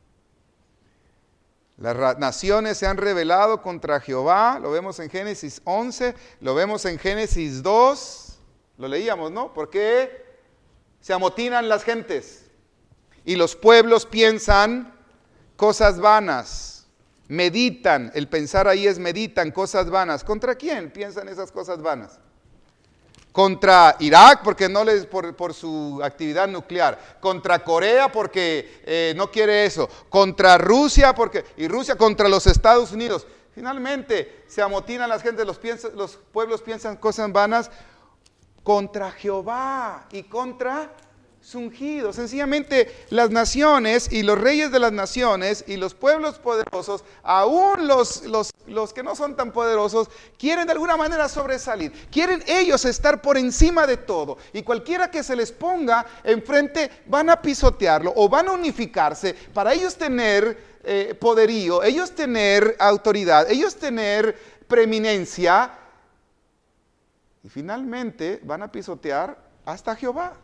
Las naciones se han rebelado contra Jehová, lo vemos en Génesis 11, lo vemos en Génesis 2, lo leíamos, ¿no? ¿Por qué se amotinan las gentes? Y los pueblos piensan cosas vanas, meditan, el pensar ahí es meditan cosas vanas. ¿Contra quién piensan esas cosas vanas? Contra Irak porque no les por su actividad nuclear, contra Corea porque no quiere eso, contra Rusia y Rusia contra los Estados Unidos. Finalmente se amotinan las gentes, los pueblos piensan cosas vanas contra Jehová y contra su ungido. Sencillamente las naciones y los reyes de las naciones y los pueblos poderosos, aún los que no son tan poderosos, quieren de alguna manera sobresalir. Quieren ellos estar por encima de todo. Y cualquiera que se les ponga enfrente van a pisotearlo o van a unificarse para ellos tener poderío, ellos tener autoridad, ellos tener preeminencia. Y finalmente van a pisotear hasta Jehová.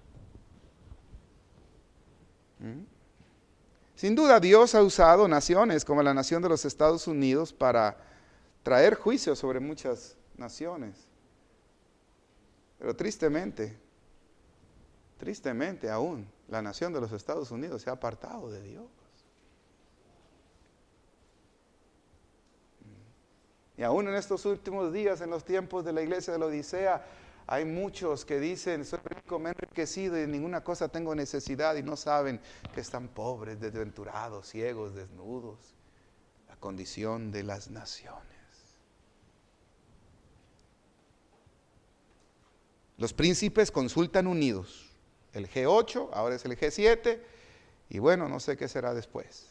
Sin duda Dios ha usado naciones como la nación de los Estados Unidos para traer juicio sobre muchas naciones. Pero tristemente aún, la nación de los Estados Unidos se ha apartado de Dios. Y aún en estos últimos días, en los tiempos de la iglesia de la Odisea, hay muchos que dicen, soy rico, me he enriquecido y de ninguna cosa tengo necesidad, y no saben que están pobres, desventurados, ciegos, desnudos. La condición de las naciones. Los príncipes consultan unidos. El G8, ahora es el G7, y bueno, no sé qué será después.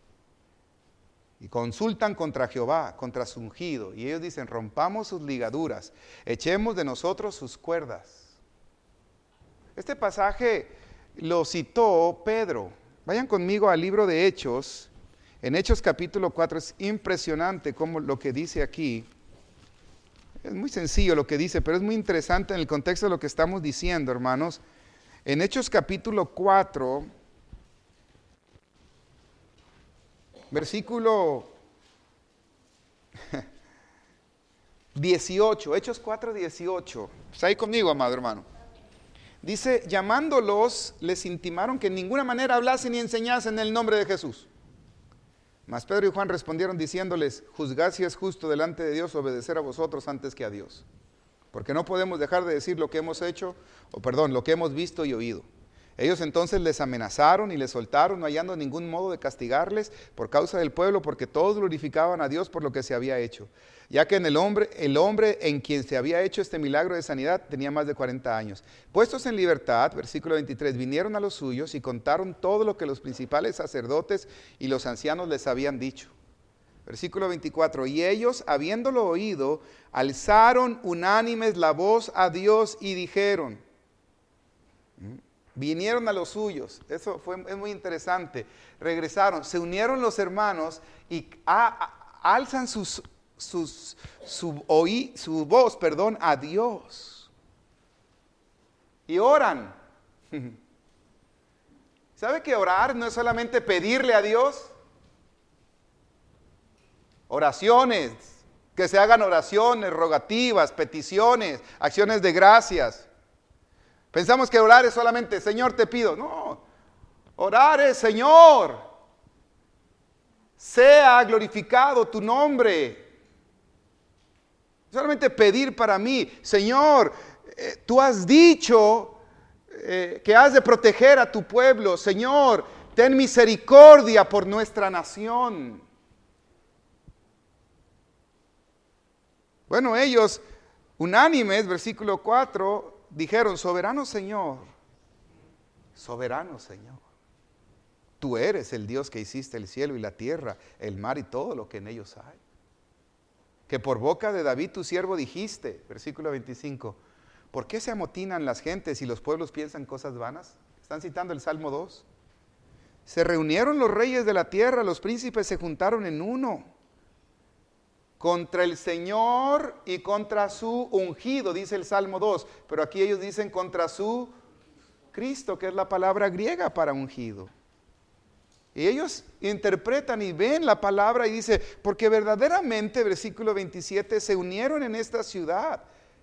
Y consultan contra Jehová, contra su ungido. Y ellos dicen, rompamos sus ligaduras, echemos de nosotros sus cuerdas. Este pasaje lo citó Pedro. Vayan conmigo al libro de Hechos. En Hechos capítulo 4 es impresionante como lo que dice aquí. Es muy sencillo lo que dice, pero es muy interesante en el contexto de lo que estamos diciendo, hermanos. En Hechos capítulo 4... versículo 18, Hechos 4, 18. ¿Está ahí conmigo, amado hermano? Dice, llamándolos, les intimaron que en ninguna manera hablasen ni enseñasen en el nombre de Jesús. Mas Pedro y Juan respondieron diciéndoles, juzgad si es justo delante de Dios obedecer a vosotros antes que a Dios. Porque no podemos dejar de decir lo que hemos hecho, lo que hemos visto y oído. Ellos entonces les amenazaron y les soltaron, no hallando ningún modo de castigarles por causa del pueblo, porque todos glorificaban a Dios por lo que se había hecho. Ya que el hombre en quien se había hecho este milagro de sanidad tenía más de 40 años. Puestos en libertad, versículo 23, vinieron a los suyos y contaron todo lo que los principales sacerdotes y los ancianos les habían dicho. Versículo 24, y ellos, habiéndolo oído, alzaron unánimes la voz a Dios y dijeron... Vinieron a los suyos, eso es muy interesante. Regresaron, se unieron los hermanos y alzan su voz a Dios. Y oran. ¿Sabe que orar no es solamente pedirle a Dios? Oraciones, que se hagan oraciones, rogativas, peticiones, acciones de gracias. Pensamos que orar es solamente, Señor, te pido. No, orar es, Señor, sea glorificado tu nombre. Solamente pedir para mí, Señor, tú has dicho que has de proteger a tu pueblo. Señor, ten misericordia por nuestra nación. Bueno, ellos, unánimes, versículo 4, dijeron, soberano Señor, tú eres el Dios que hiciste el cielo y la tierra, el mar y todo lo que en ellos hay. Que por boca de David tu siervo dijiste, versículo 25, ¿por qué se amotinan las gentes y los pueblos piensan cosas vanas? Están citando el Salmo 2. Se reunieron los reyes de la tierra, los príncipes se juntaron en uno contra el Señor y contra su ungido, dice el Salmo 2, pero aquí ellos dicen contra su Cristo, que es la palabra griega para ungido. Y ellos interpretan y ven la palabra y dice, porque verdaderamente, versículo 27, se unieron en esta ciudad,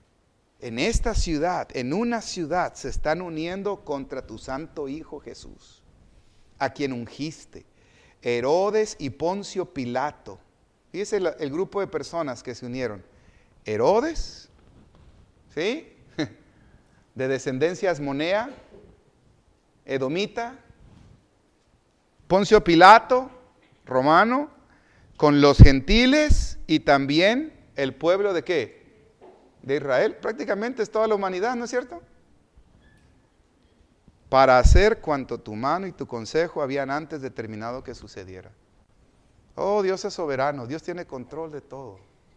en una ciudad se están uniendo contra tu santo Hijo Jesús, a quien ungiste, Herodes y Poncio Pilato. Fíjese el grupo de personas que se unieron. Herodes, ¿sí? De descendencia asmonea, edomita. Poncio Pilato, romano, con los gentiles y también el pueblo de ¿qué? De Israel. Prácticamente es toda la humanidad, ¿no es cierto? Para hacer cuanto tu mano y tu consejo habían antes determinado que sucediera. Oh, Dios es soberano, Dios tiene control de todo.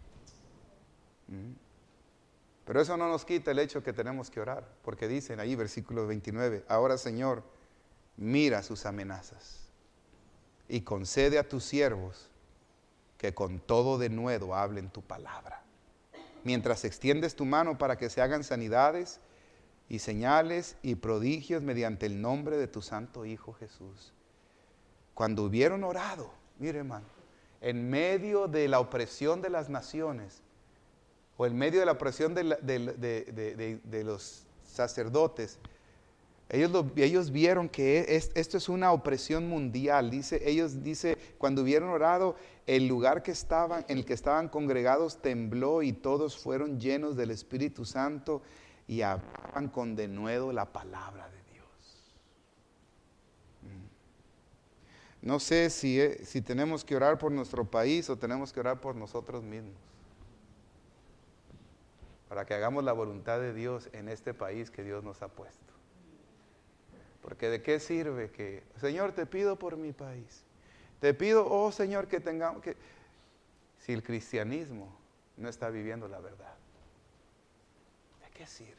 Pero eso no nos quita el hecho que tenemos que orar, porque dicen ahí, versículo 29, ahora Señor, mira sus amenazas y concede a tus siervos que con todo denuedo hablen tu palabra, mientras extiendes tu mano para que se hagan sanidades y señales y prodigios mediante el nombre de tu santo Hijo Jesús. Cuando hubieron orado, mire hermano, en medio de la opresión de las naciones, o en medio de la opresión de los sacerdotes, ellos vieron que esto es una opresión mundial. Dice, cuando hubieron orado, el lugar en el que estaban congregados tembló y todos fueron llenos del Espíritu Santo y hablaban con denuedo la palabra de Dios. No sé si tenemos que orar por nuestro país o tenemos que orar por nosotros mismos, para que hagamos la voluntad de Dios en este país que Dios nos ha puesto. Porque ¿de qué sirve que, Señor, te pido por mi país? Te pido, oh Señor, que tengamos que... Si el cristianismo no está viviendo la verdad, ¿de qué sirve?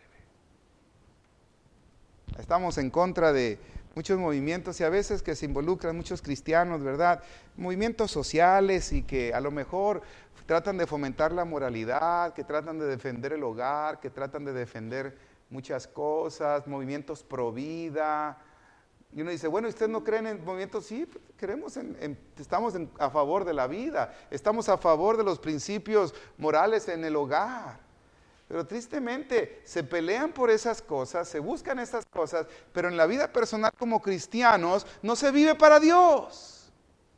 Estamos en contra de muchos movimientos y a veces que se involucran muchos cristianos, ¿verdad? Movimientos sociales y que a lo mejor tratan de fomentar la moralidad, que tratan de defender el hogar, que tratan de defender muchas cosas, movimientos pro vida. Y uno dice, bueno, ¿ustedes no creen en movimientos? Sí, creemos estamos a favor de la vida, estamos a favor de los principios morales en el hogar. Pero tristemente se pelean por esas cosas, se buscan esas cosas, pero en la vida personal como cristianos no se vive para Dios.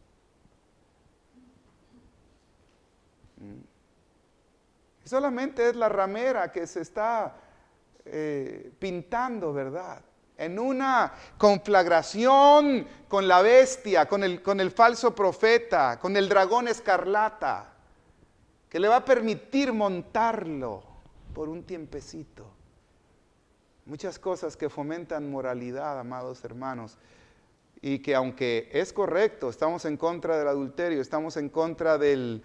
Y solamente es la ramera que se está pintando, ¿verdad? En una conflagración con la bestia, con el falso profeta, con el dragón escarlata, que le va a permitir montarlo por un tiempecito. Muchas cosas que fomentan moralidad, amados hermanos, y que aunque es correcto, estamos en contra del adulterio, estamos en contra de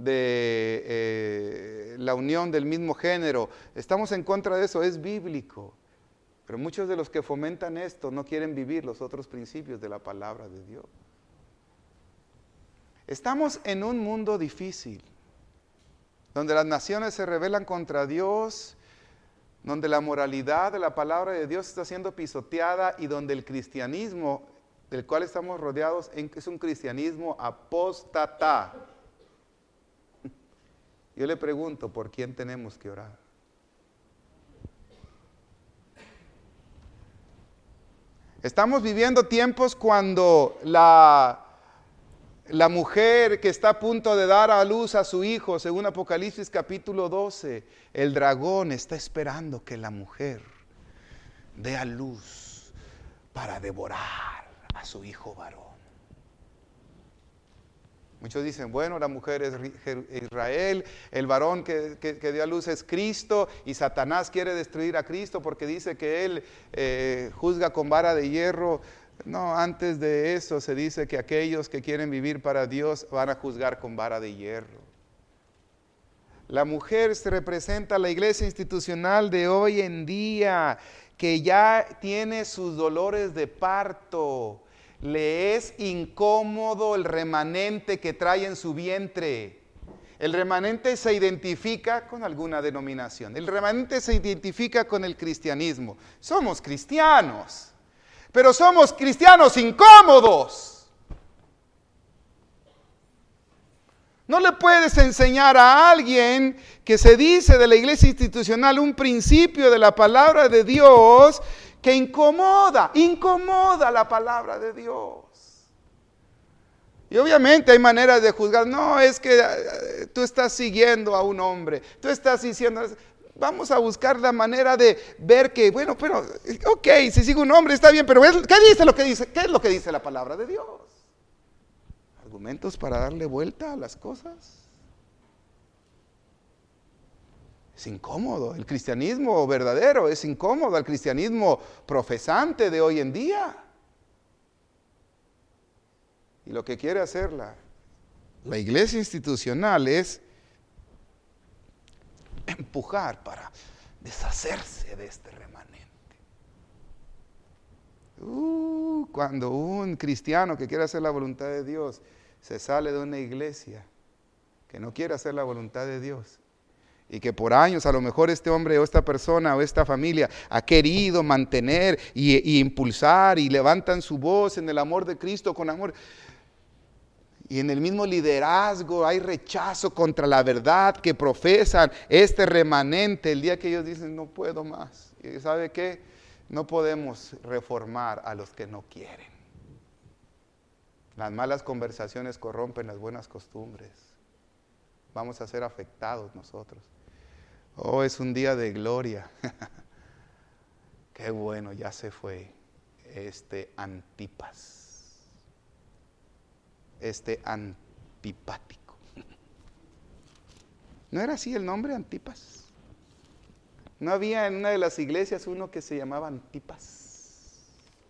la unión del mismo género, estamos en contra de eso, es bíblico. Pero muchos de los que fomentan esto no quieren vivir los otros principios de la palabra de Dios. Estamos en un mundo difícil, donde las naciones se rebelan contra Dios, donde la moralidad de la palabra de Dios está siendo pisoteada y donde el cristianismo del cual estamos rodeados es un cristianismo apóstata. Yo le pregunto, ¿por quién tenemos que orar? Estamos viviendo tiempos cuando la mujer que está a punto de dar a luz a su hijo, según Apocalipsis capítulo 12, el dragón está esperando que la mujer dé a luz para devorar a su hijo varón. Muchos dicen, bueno, la mujer es Israel, el varón que dio a luz es Cristo, y Satanás quiere destruir a Cristo porque dice que él juzga con vara de hierro. No, antes de eso se dice que aquellos que quieren vivir para Dios van a juzgar con vara de hierro. La mujer se representa a la iglesia institucional de hoy en día, que ya tiene sus dolores de parto. Le es incómodo el remanente que trae en su vientre. El remanente se identifica con alguna denominación. El remanente se identifica con el cristianismo. Somos cristianos, pero somos cristianos incómodos. No le puedes enseñar a alguien que se dice de la iglesia institucional un principio de la palabra de Dios que incomoda la palabra de Dios. Y obviamente hay maneras de juzgar. No, es que tú estás siguiendo a un hombre. Tú estás diciendo, vamos a buscar la manera de ver que, bueno, pero, ok, si sigue un hombre está bien, pero ¿qué dice lo que dice? ¿Qué es lo que dice la palabra de Dios? ¿Argumentos para darle vuelta a las cosas? Es incómodo. El cristianismo verdadero es incómodo. El cristianismo profesante de hoy en día. Y lo que quiere hacer la iglesia institucional es empujar para deshacerse de este remanente. Cuando un cristiano que quiere hacer la voluntad de Dios se sale de una iglesia que no quiere hacer la voluntad de Dios, y que por años a lo mejor este hombre o esta persona o esta familia ha querido mantener y impulsar, y levantan su voz en el amor de Cristo con amor, y en el mismo liderazgo hay rechazo contra la verdad que profesan este remanente, el día que ellos dicen no puedo más. ¿Y sabe qué? No podemos reformar a los que no quieren. Las malas conversaciones corrompen las buenas costumbres. Vamos a ser afectados nosotros. Oh, es un día de gloria. Qué bueno, ya se fue este Antipas. Este antipático. ¿No era así el nombre, Antipas? ¿No había en una de las iglesias uno que se llamaba Antipas?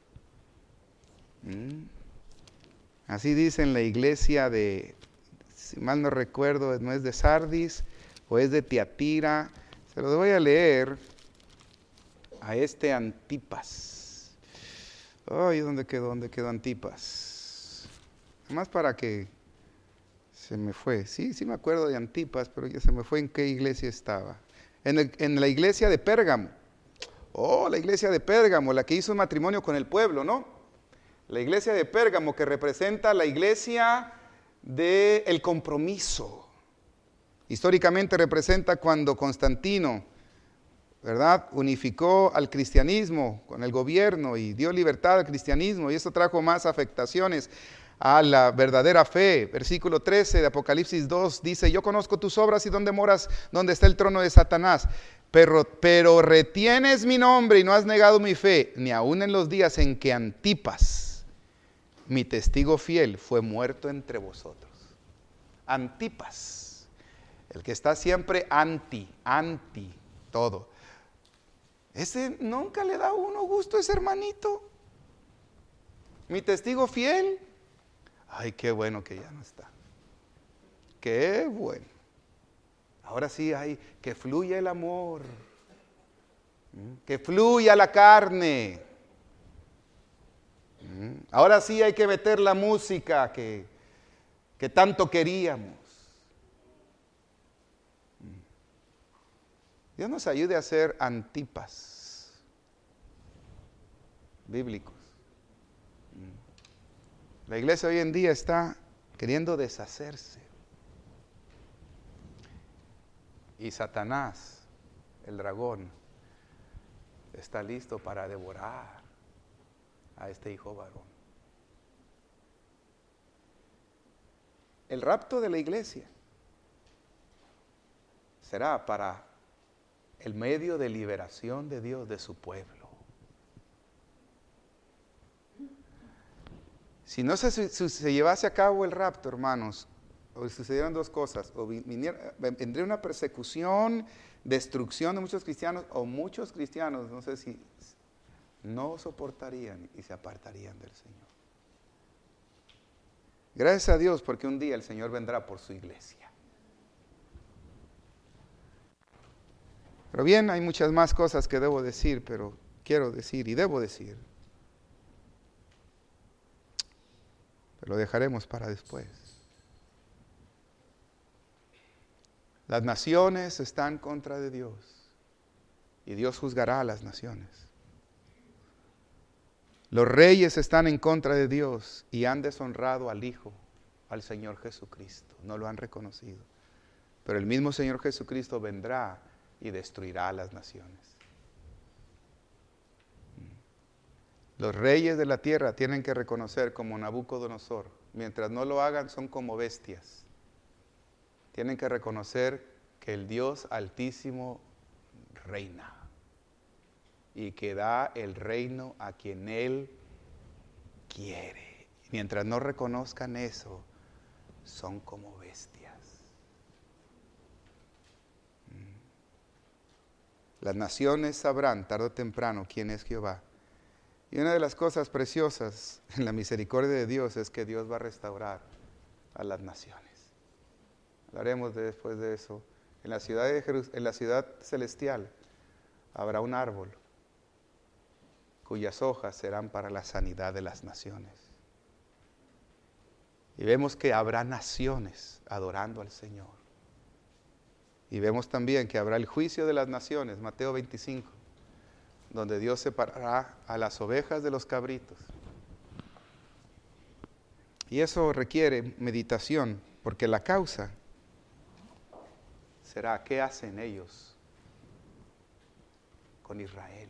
Así dice en la iglesia de, si mal no recuerdo, no es de Sardis o es de Tiatira. Se los voy a leer a este Antipas. Ay, ¿dónde quedó Antipas? Más para que se me fue. Sí me acuerdo de Antipas, pero ya se me fue en qué iglesia estaba. En la iglesia de Pérgamo. Oh, la iglesia de Pérgamo, la que hizo un matrimonio con el pueblo, ¿no? La iglesia de Pérgamo, que representa la iglesia del compromiso. Históricamente representa cuando Constantino, ¿verdad?, unificó al cristianismo con el gobierno y dio libertad al cristianismo, y eso trajo más afectaciones a la verdadera fe. Versículo 13 de Apocalipsis 2 dice: yo conozco tus obras y dónde moras, donde está el trono de Satanás, pero retienes mi nombre y no has negado mi fe, ni aun en los días en que Antipas, mi testigo fiel, fue muerto entre vosotros. Antipas, el que está siempre anti todo. Ese nunca le da a uno gusto, ese hermanito. Mi testigo fiel. Ay, qué bueno que ya no está. Qué bueno. Ahora sí hay que fluya el amor. Que fluya la carne. Ahora sí hay que meter la música que tanto queríamos. Dios nos ayude a ser Antipas bíblicos. La iglesia hoy en día está queriendo deshacerse. Y Satanás, el dragón, está listo para devorar a este hijo varón. El rapto de la iglesia será para el medio de liberación de Dios de su pueblo. Si no se llevase a cabo el rapto, hermanos, o sucedieran dos cosas: o vendría una persecución, destrucción de muchos cristianos, o muchos cristianos, no sé si no soportarían y se apartarían del Señor. Gracias a Dios, porque un día el Señor vendrá por su iglesia. Pero bien, hay muchas más cosas que debo decir, pero quiero decir y debo decir. Pero lo dejaremos para después. Las naciones están contra de Dios y Dios juzgará a las naciones. Los reyes están en contra de Dios y han deshonrado al Hijo, al Señor Jesucristo. No lo han reconocido. Pero el mismo Señor Jesucristo vendrá y destruirá a las naciones. Los reyes de la tierra tienen que reconocer como Nabucodonosor. Mientras no lo hagan, son como bestias. Tienen que reconocer que el Dios Altísimo reina y que da el reino a quien Él quiere. Mientras no reconozcan eso, son como bestias. Las naciones sabrán tarde o temprano quién es Jehová. Y una de las cosas preciosas en la misericordia de Dios es que Dios va a restaurar a las naciones. Hablaremos después de eso. En la ciudad celestial habrá un árbol cuyas hojas serán para la sanidad de las naciones. Y vemos que habrá naciones adorando al Señor. Y vemos también que habrá el juicio de las naciones, Mateo 25, donde Dios separará a las ovejas de los cabritos. Y eso requiere meditación, porque la causa será qué hacen ellos con Israel.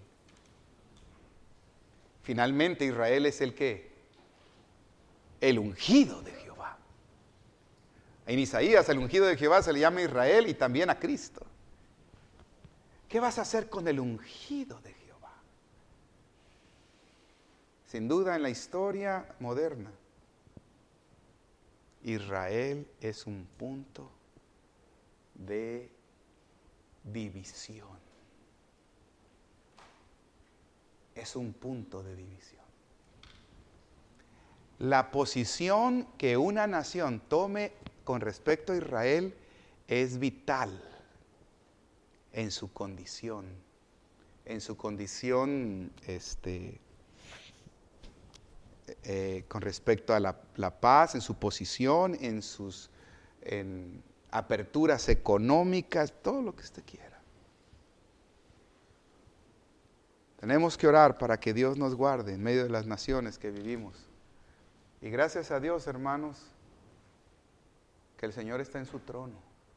Finalmente Israel es el ¿qué? El ungido de Jehová. En Isaías el ungido de Jehová se le llama Israel y también a Cristo. ¿Qué vas a hacer con el ungido de Jehová? Sin duda en la historia moderna, Israel es un punto de división. Es un punto de división. La posición que una nación tome con respecto a Israel es vital en su condición, con respecto a la paz, en su posición, en aperturas económicas, todo lo que usted quiera. Tenemos que orar para que Dios nos guarde en medio de las naciones que vivimos. Y gracias a Dios, hermanos, que el Señor está en su trono.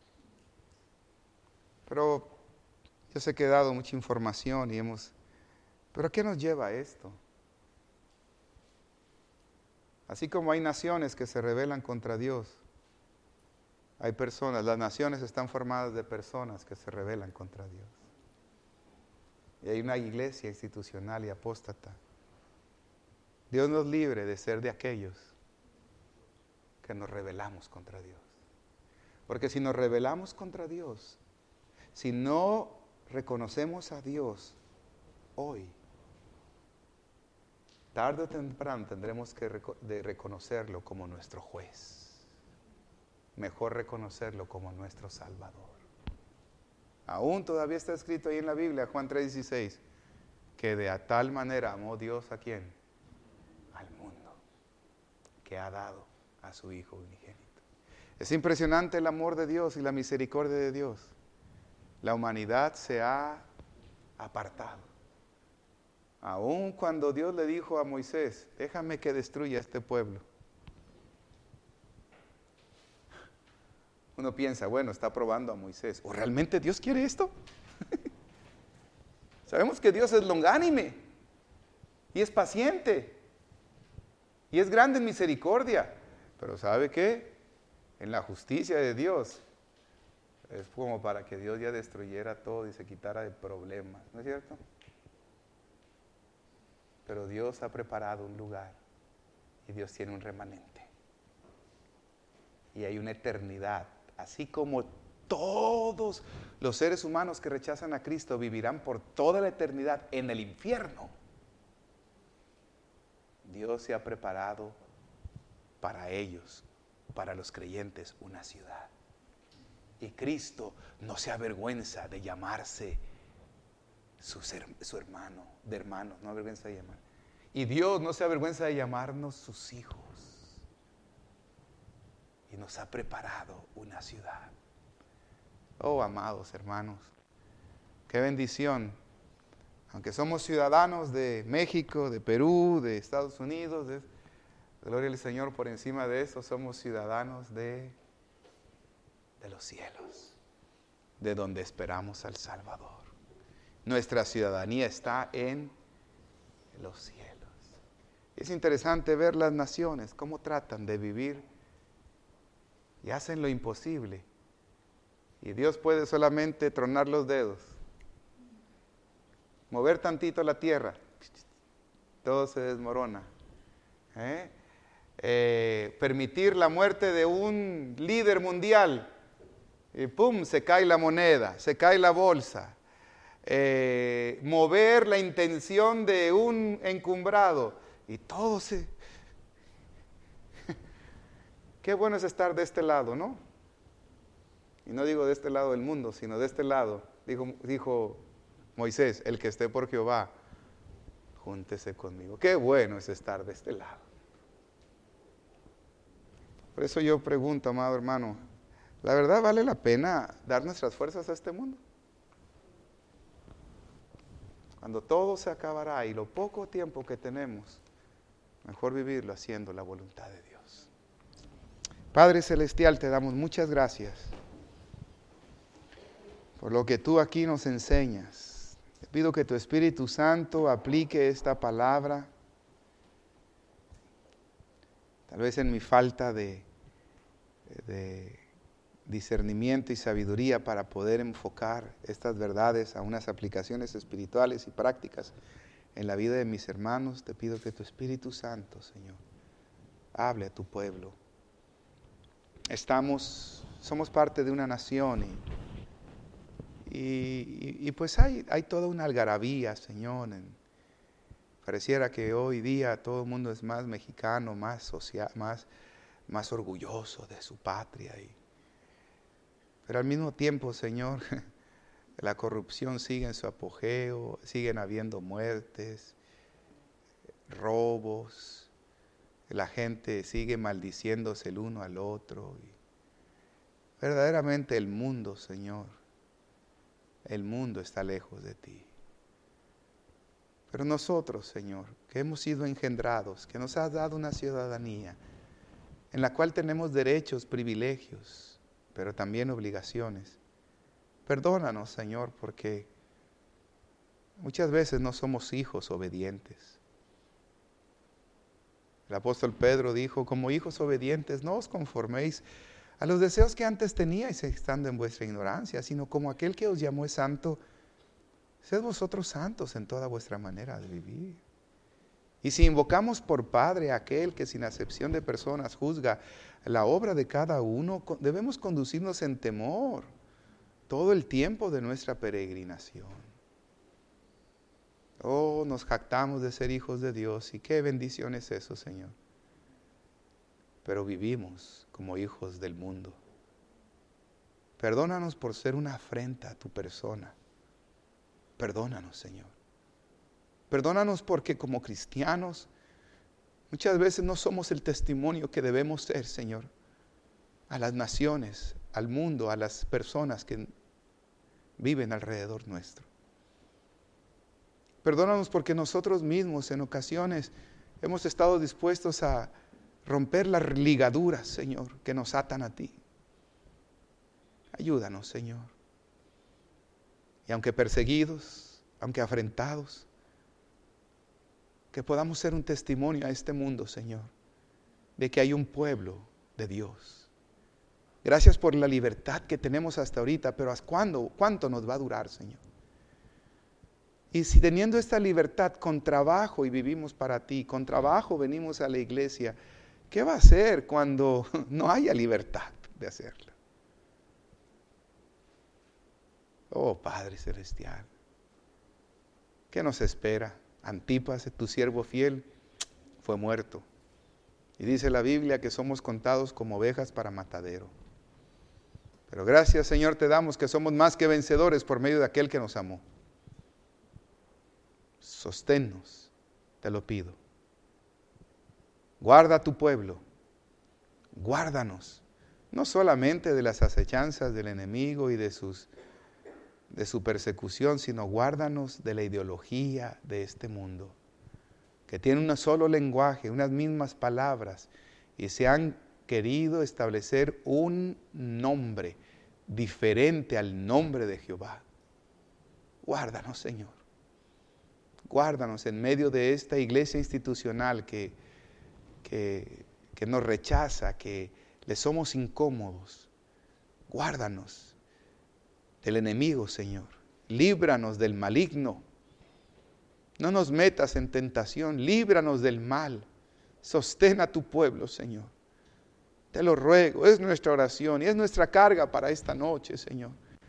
Pero yo sé que he dado mucha información ¿pero a qué nos lleva esto? Así como hay naciones que se rebelan contra Dios, hay personas, las naciones están formadas de personas que se rebelan contra Dios. Y hay una iglesia institucional y apóstata. Dios nos libre de ser de aquellos que nos rebelamos contra Dios. Porque si nos rebelamos contra Dios, si no reconocemos a Dios hoy, tarde o temprano tendremos que reconocerlo como nuestro juez. Mejor reconocerlo como nuestro Salvador. Aún todavía está escrito ahí en la Biblia, Juan 3:16, que de a tal manera amó Dios ¿a quién? Al mundo, que ha dado a su Hijo unigénito. Es impresionante el amor de Dios y la misericordia de Dios. La humanidad se ha apartado. Aún cuando Dios le dijo a Moisés, déjame que destruya este pueblo. Uno piensa, bueno, está probando a Moisés. ¿O realmente Dios quiere esto? Sabemos que Dios es longánime y es paciente y es grande en misericordia. Pero ¿sabe qué? En la justicia de Dios es como para que Dios ya destruyera todo y se quitara de problemas, ¿no es cierto? Pero Dios ha preparado un lugar y Dios tiene un remanente. Y hay una eternidad. Así como todos los seres humanos que rechazan a Cristo vivirán por toda la eternidad en el infierno, Dios se ha preparado para ellos, para los creyentes, una ciudad. Y Cristo no se avergüenza de llamarse su hermano, de hermanos, no avergüenza de llamar. Y Dios no se avergüenza de llamarnos sus hijos. Y nos ha preparado una ciudad. Oh, amados hermanos, qué bendición. Aunque somos ciudadanos de México, de Perú, de Estados Unidos, gloria al Señor, por encima de eso somos ciudadanos de los cielos, de donde esperamos al Salvador. Nuestra ciudadanía está en los cielos. Es interesante ver las naciones, cómo tratan de vivir y hacen lo imposible. Y Dios puede solamente tronar los dedos, mover tantito la tierra, todo se desmorona. Permitir la muerte de un líder mundial, y ¡pum!, se cae la moneda, se cae la bolsa. Mover la intención de un encumbrado, y todo se... Qué bueno es estar de este lado, ¿no? Y no digo de este lado del mundo, sino de este lado. Dijo Moisés, el que esté por Jehová, júntese conmigo. Qué bueno es estar de este lado. Por eso yo pregunto, amado hermano, ¿la verdad vale la pena dar nuestras fuerzas a este mundo? Cuando todo se acabará y lo poco tiempo que tenemos, mejor vivirlo haciendo la voluntad de Dios. Padre Celestial, te damos muchas gracias por lo que tú aquí nos enseñas. Te pido que tu Espíritu Santo aplique esta palabra. Tal vez en mi falta de discernimiento y sabiduría para poder enfocar estas verdades a unas aplicaciones espirituales y prácticas en la vida de mis hermanos, te pido que tu Espíritu Santo, Señor, hable a tu pueblo. Somos parte de una nación y pues hay toda una algarabía, Señor. Pareciera que hoy día todo el mundo es más mexicano, más social, más orgulloso de su patria. Pero al mismo tiempo, Señor, la corrupción sigue en su apogeo, siguen habiendo muertes, robos, la gente sigue maldiciéndose el uno al otro. Y verdaderamente el mundo, Señor, el mundo está lejos de ti. Pero nosotros, Señor, que hemos sido engendrados, que nos has dado una ciudadanía en la cual tenemos derechos, privilegios, pero también obligaciones. Perdónanos, Señor, porque muchas veces no somos hijos obedientes. El apóstol Pedro dijo, como hijos obedientes, no os conforméis a los deseos que antes teníais estando en vuestra ignorancia, sino como aquel que os llamó es santo, sed vosotros santos en toda vuestra manera de vivir. Y si invocamos por Padre a aquel que sin acepción de personas juzga la obra de cada uno, debemos conducirnos en temor todo el tiempo de nuestra peregrinación. Oh, nos jactamos de ser hijos de Dios y qué bendición es eso, Señor. Pero vivimos como hijos del mundo. Perdónanos por ser una afrenta a tu persona. Perdónanos, Señor. Perdónanos porque como cristianos muchas veces no somos el testimonio que debemos ser, Señor, a las naciones, al mundo, a las personas que viven alrededor nuestro. Perdónanos porque nosotros mismos en ocasiones hemos estado dispuestos a romper las ligaduras, Señor, que nos atan a ti. Ayúdanos, Señor. Y aunque perseguidos, aunque afrentados, que podamos ser un testimonio a este mundo, Señor, de que hay un pueblo de Dios. Gracias por la libertad que tenemos hasta ahorita, pero ¿cuánto nos va a durar, Señor? Y si teniendo esta libertad con trabajo y vivimos para ti, con trabajo venimos a la iglesia, ¿qué va a hacer cuando no haya libertad de hacerlo? Oh Padre Celestial, ¿qué nos espera? Antipas, tu siervo fiel, fue muerto. Y dice la Biblia que somos contados como ovejas para matadero. Pero gracias, Señor, te damos que somos más que vencedores por medio de aquel que nos amó. Sosténnos, te lo pido. Guarda a tu pueblo. Guárdanos. no solamente de las acechanzas del enemigo y de su persecución, sino guárdanos de la ideología de este mundo, que tiene un solo lenguaje, unas mismas palabras, y se han querido establecer un nombre diferente al nombre de Jehová. Guárdanos, Señor. Guárdanos en medio de esta iglesia institucional que nos rechaza, que le somos incómodos. Guárdanos del enemigo, Señor. Líbranos del maligno. No nos metas en tentación, líbranos del mal. Sostén a tu pueblo, Señor. Te lo ruego, es nuestra oración y es nuestra carga para esta noche, Señor.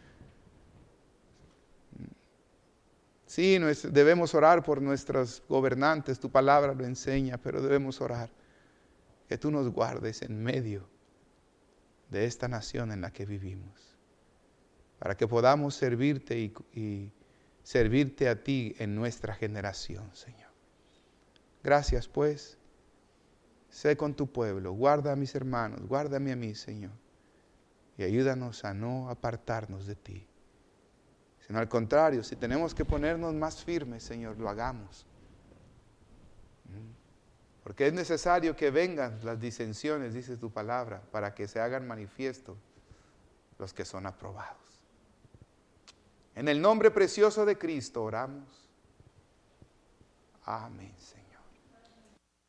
Sí, debemos orar por nuestros gobernantes, tu palabra lo enseña, pero debemos orar que tú nos guardes en medio de esta nación en la que vivimos, para que podamos servirte y servirte a ti en nuestra generación, Señor. Gracias, pues. Sé con tu pueblo, guarda a mis hermanos, guárdame a mí, Señor, y ayúdanos a no apartarnos de ti, sino al contrario, si tenemos que ponernos más firmes, Señor, lo hagamos. Porque es necesario que vengan las disensiones, dice tu palabra, para que se hagan manifiesto los que son aprobados. En el nombre precioso de Cristo oramos. Amén, Señor.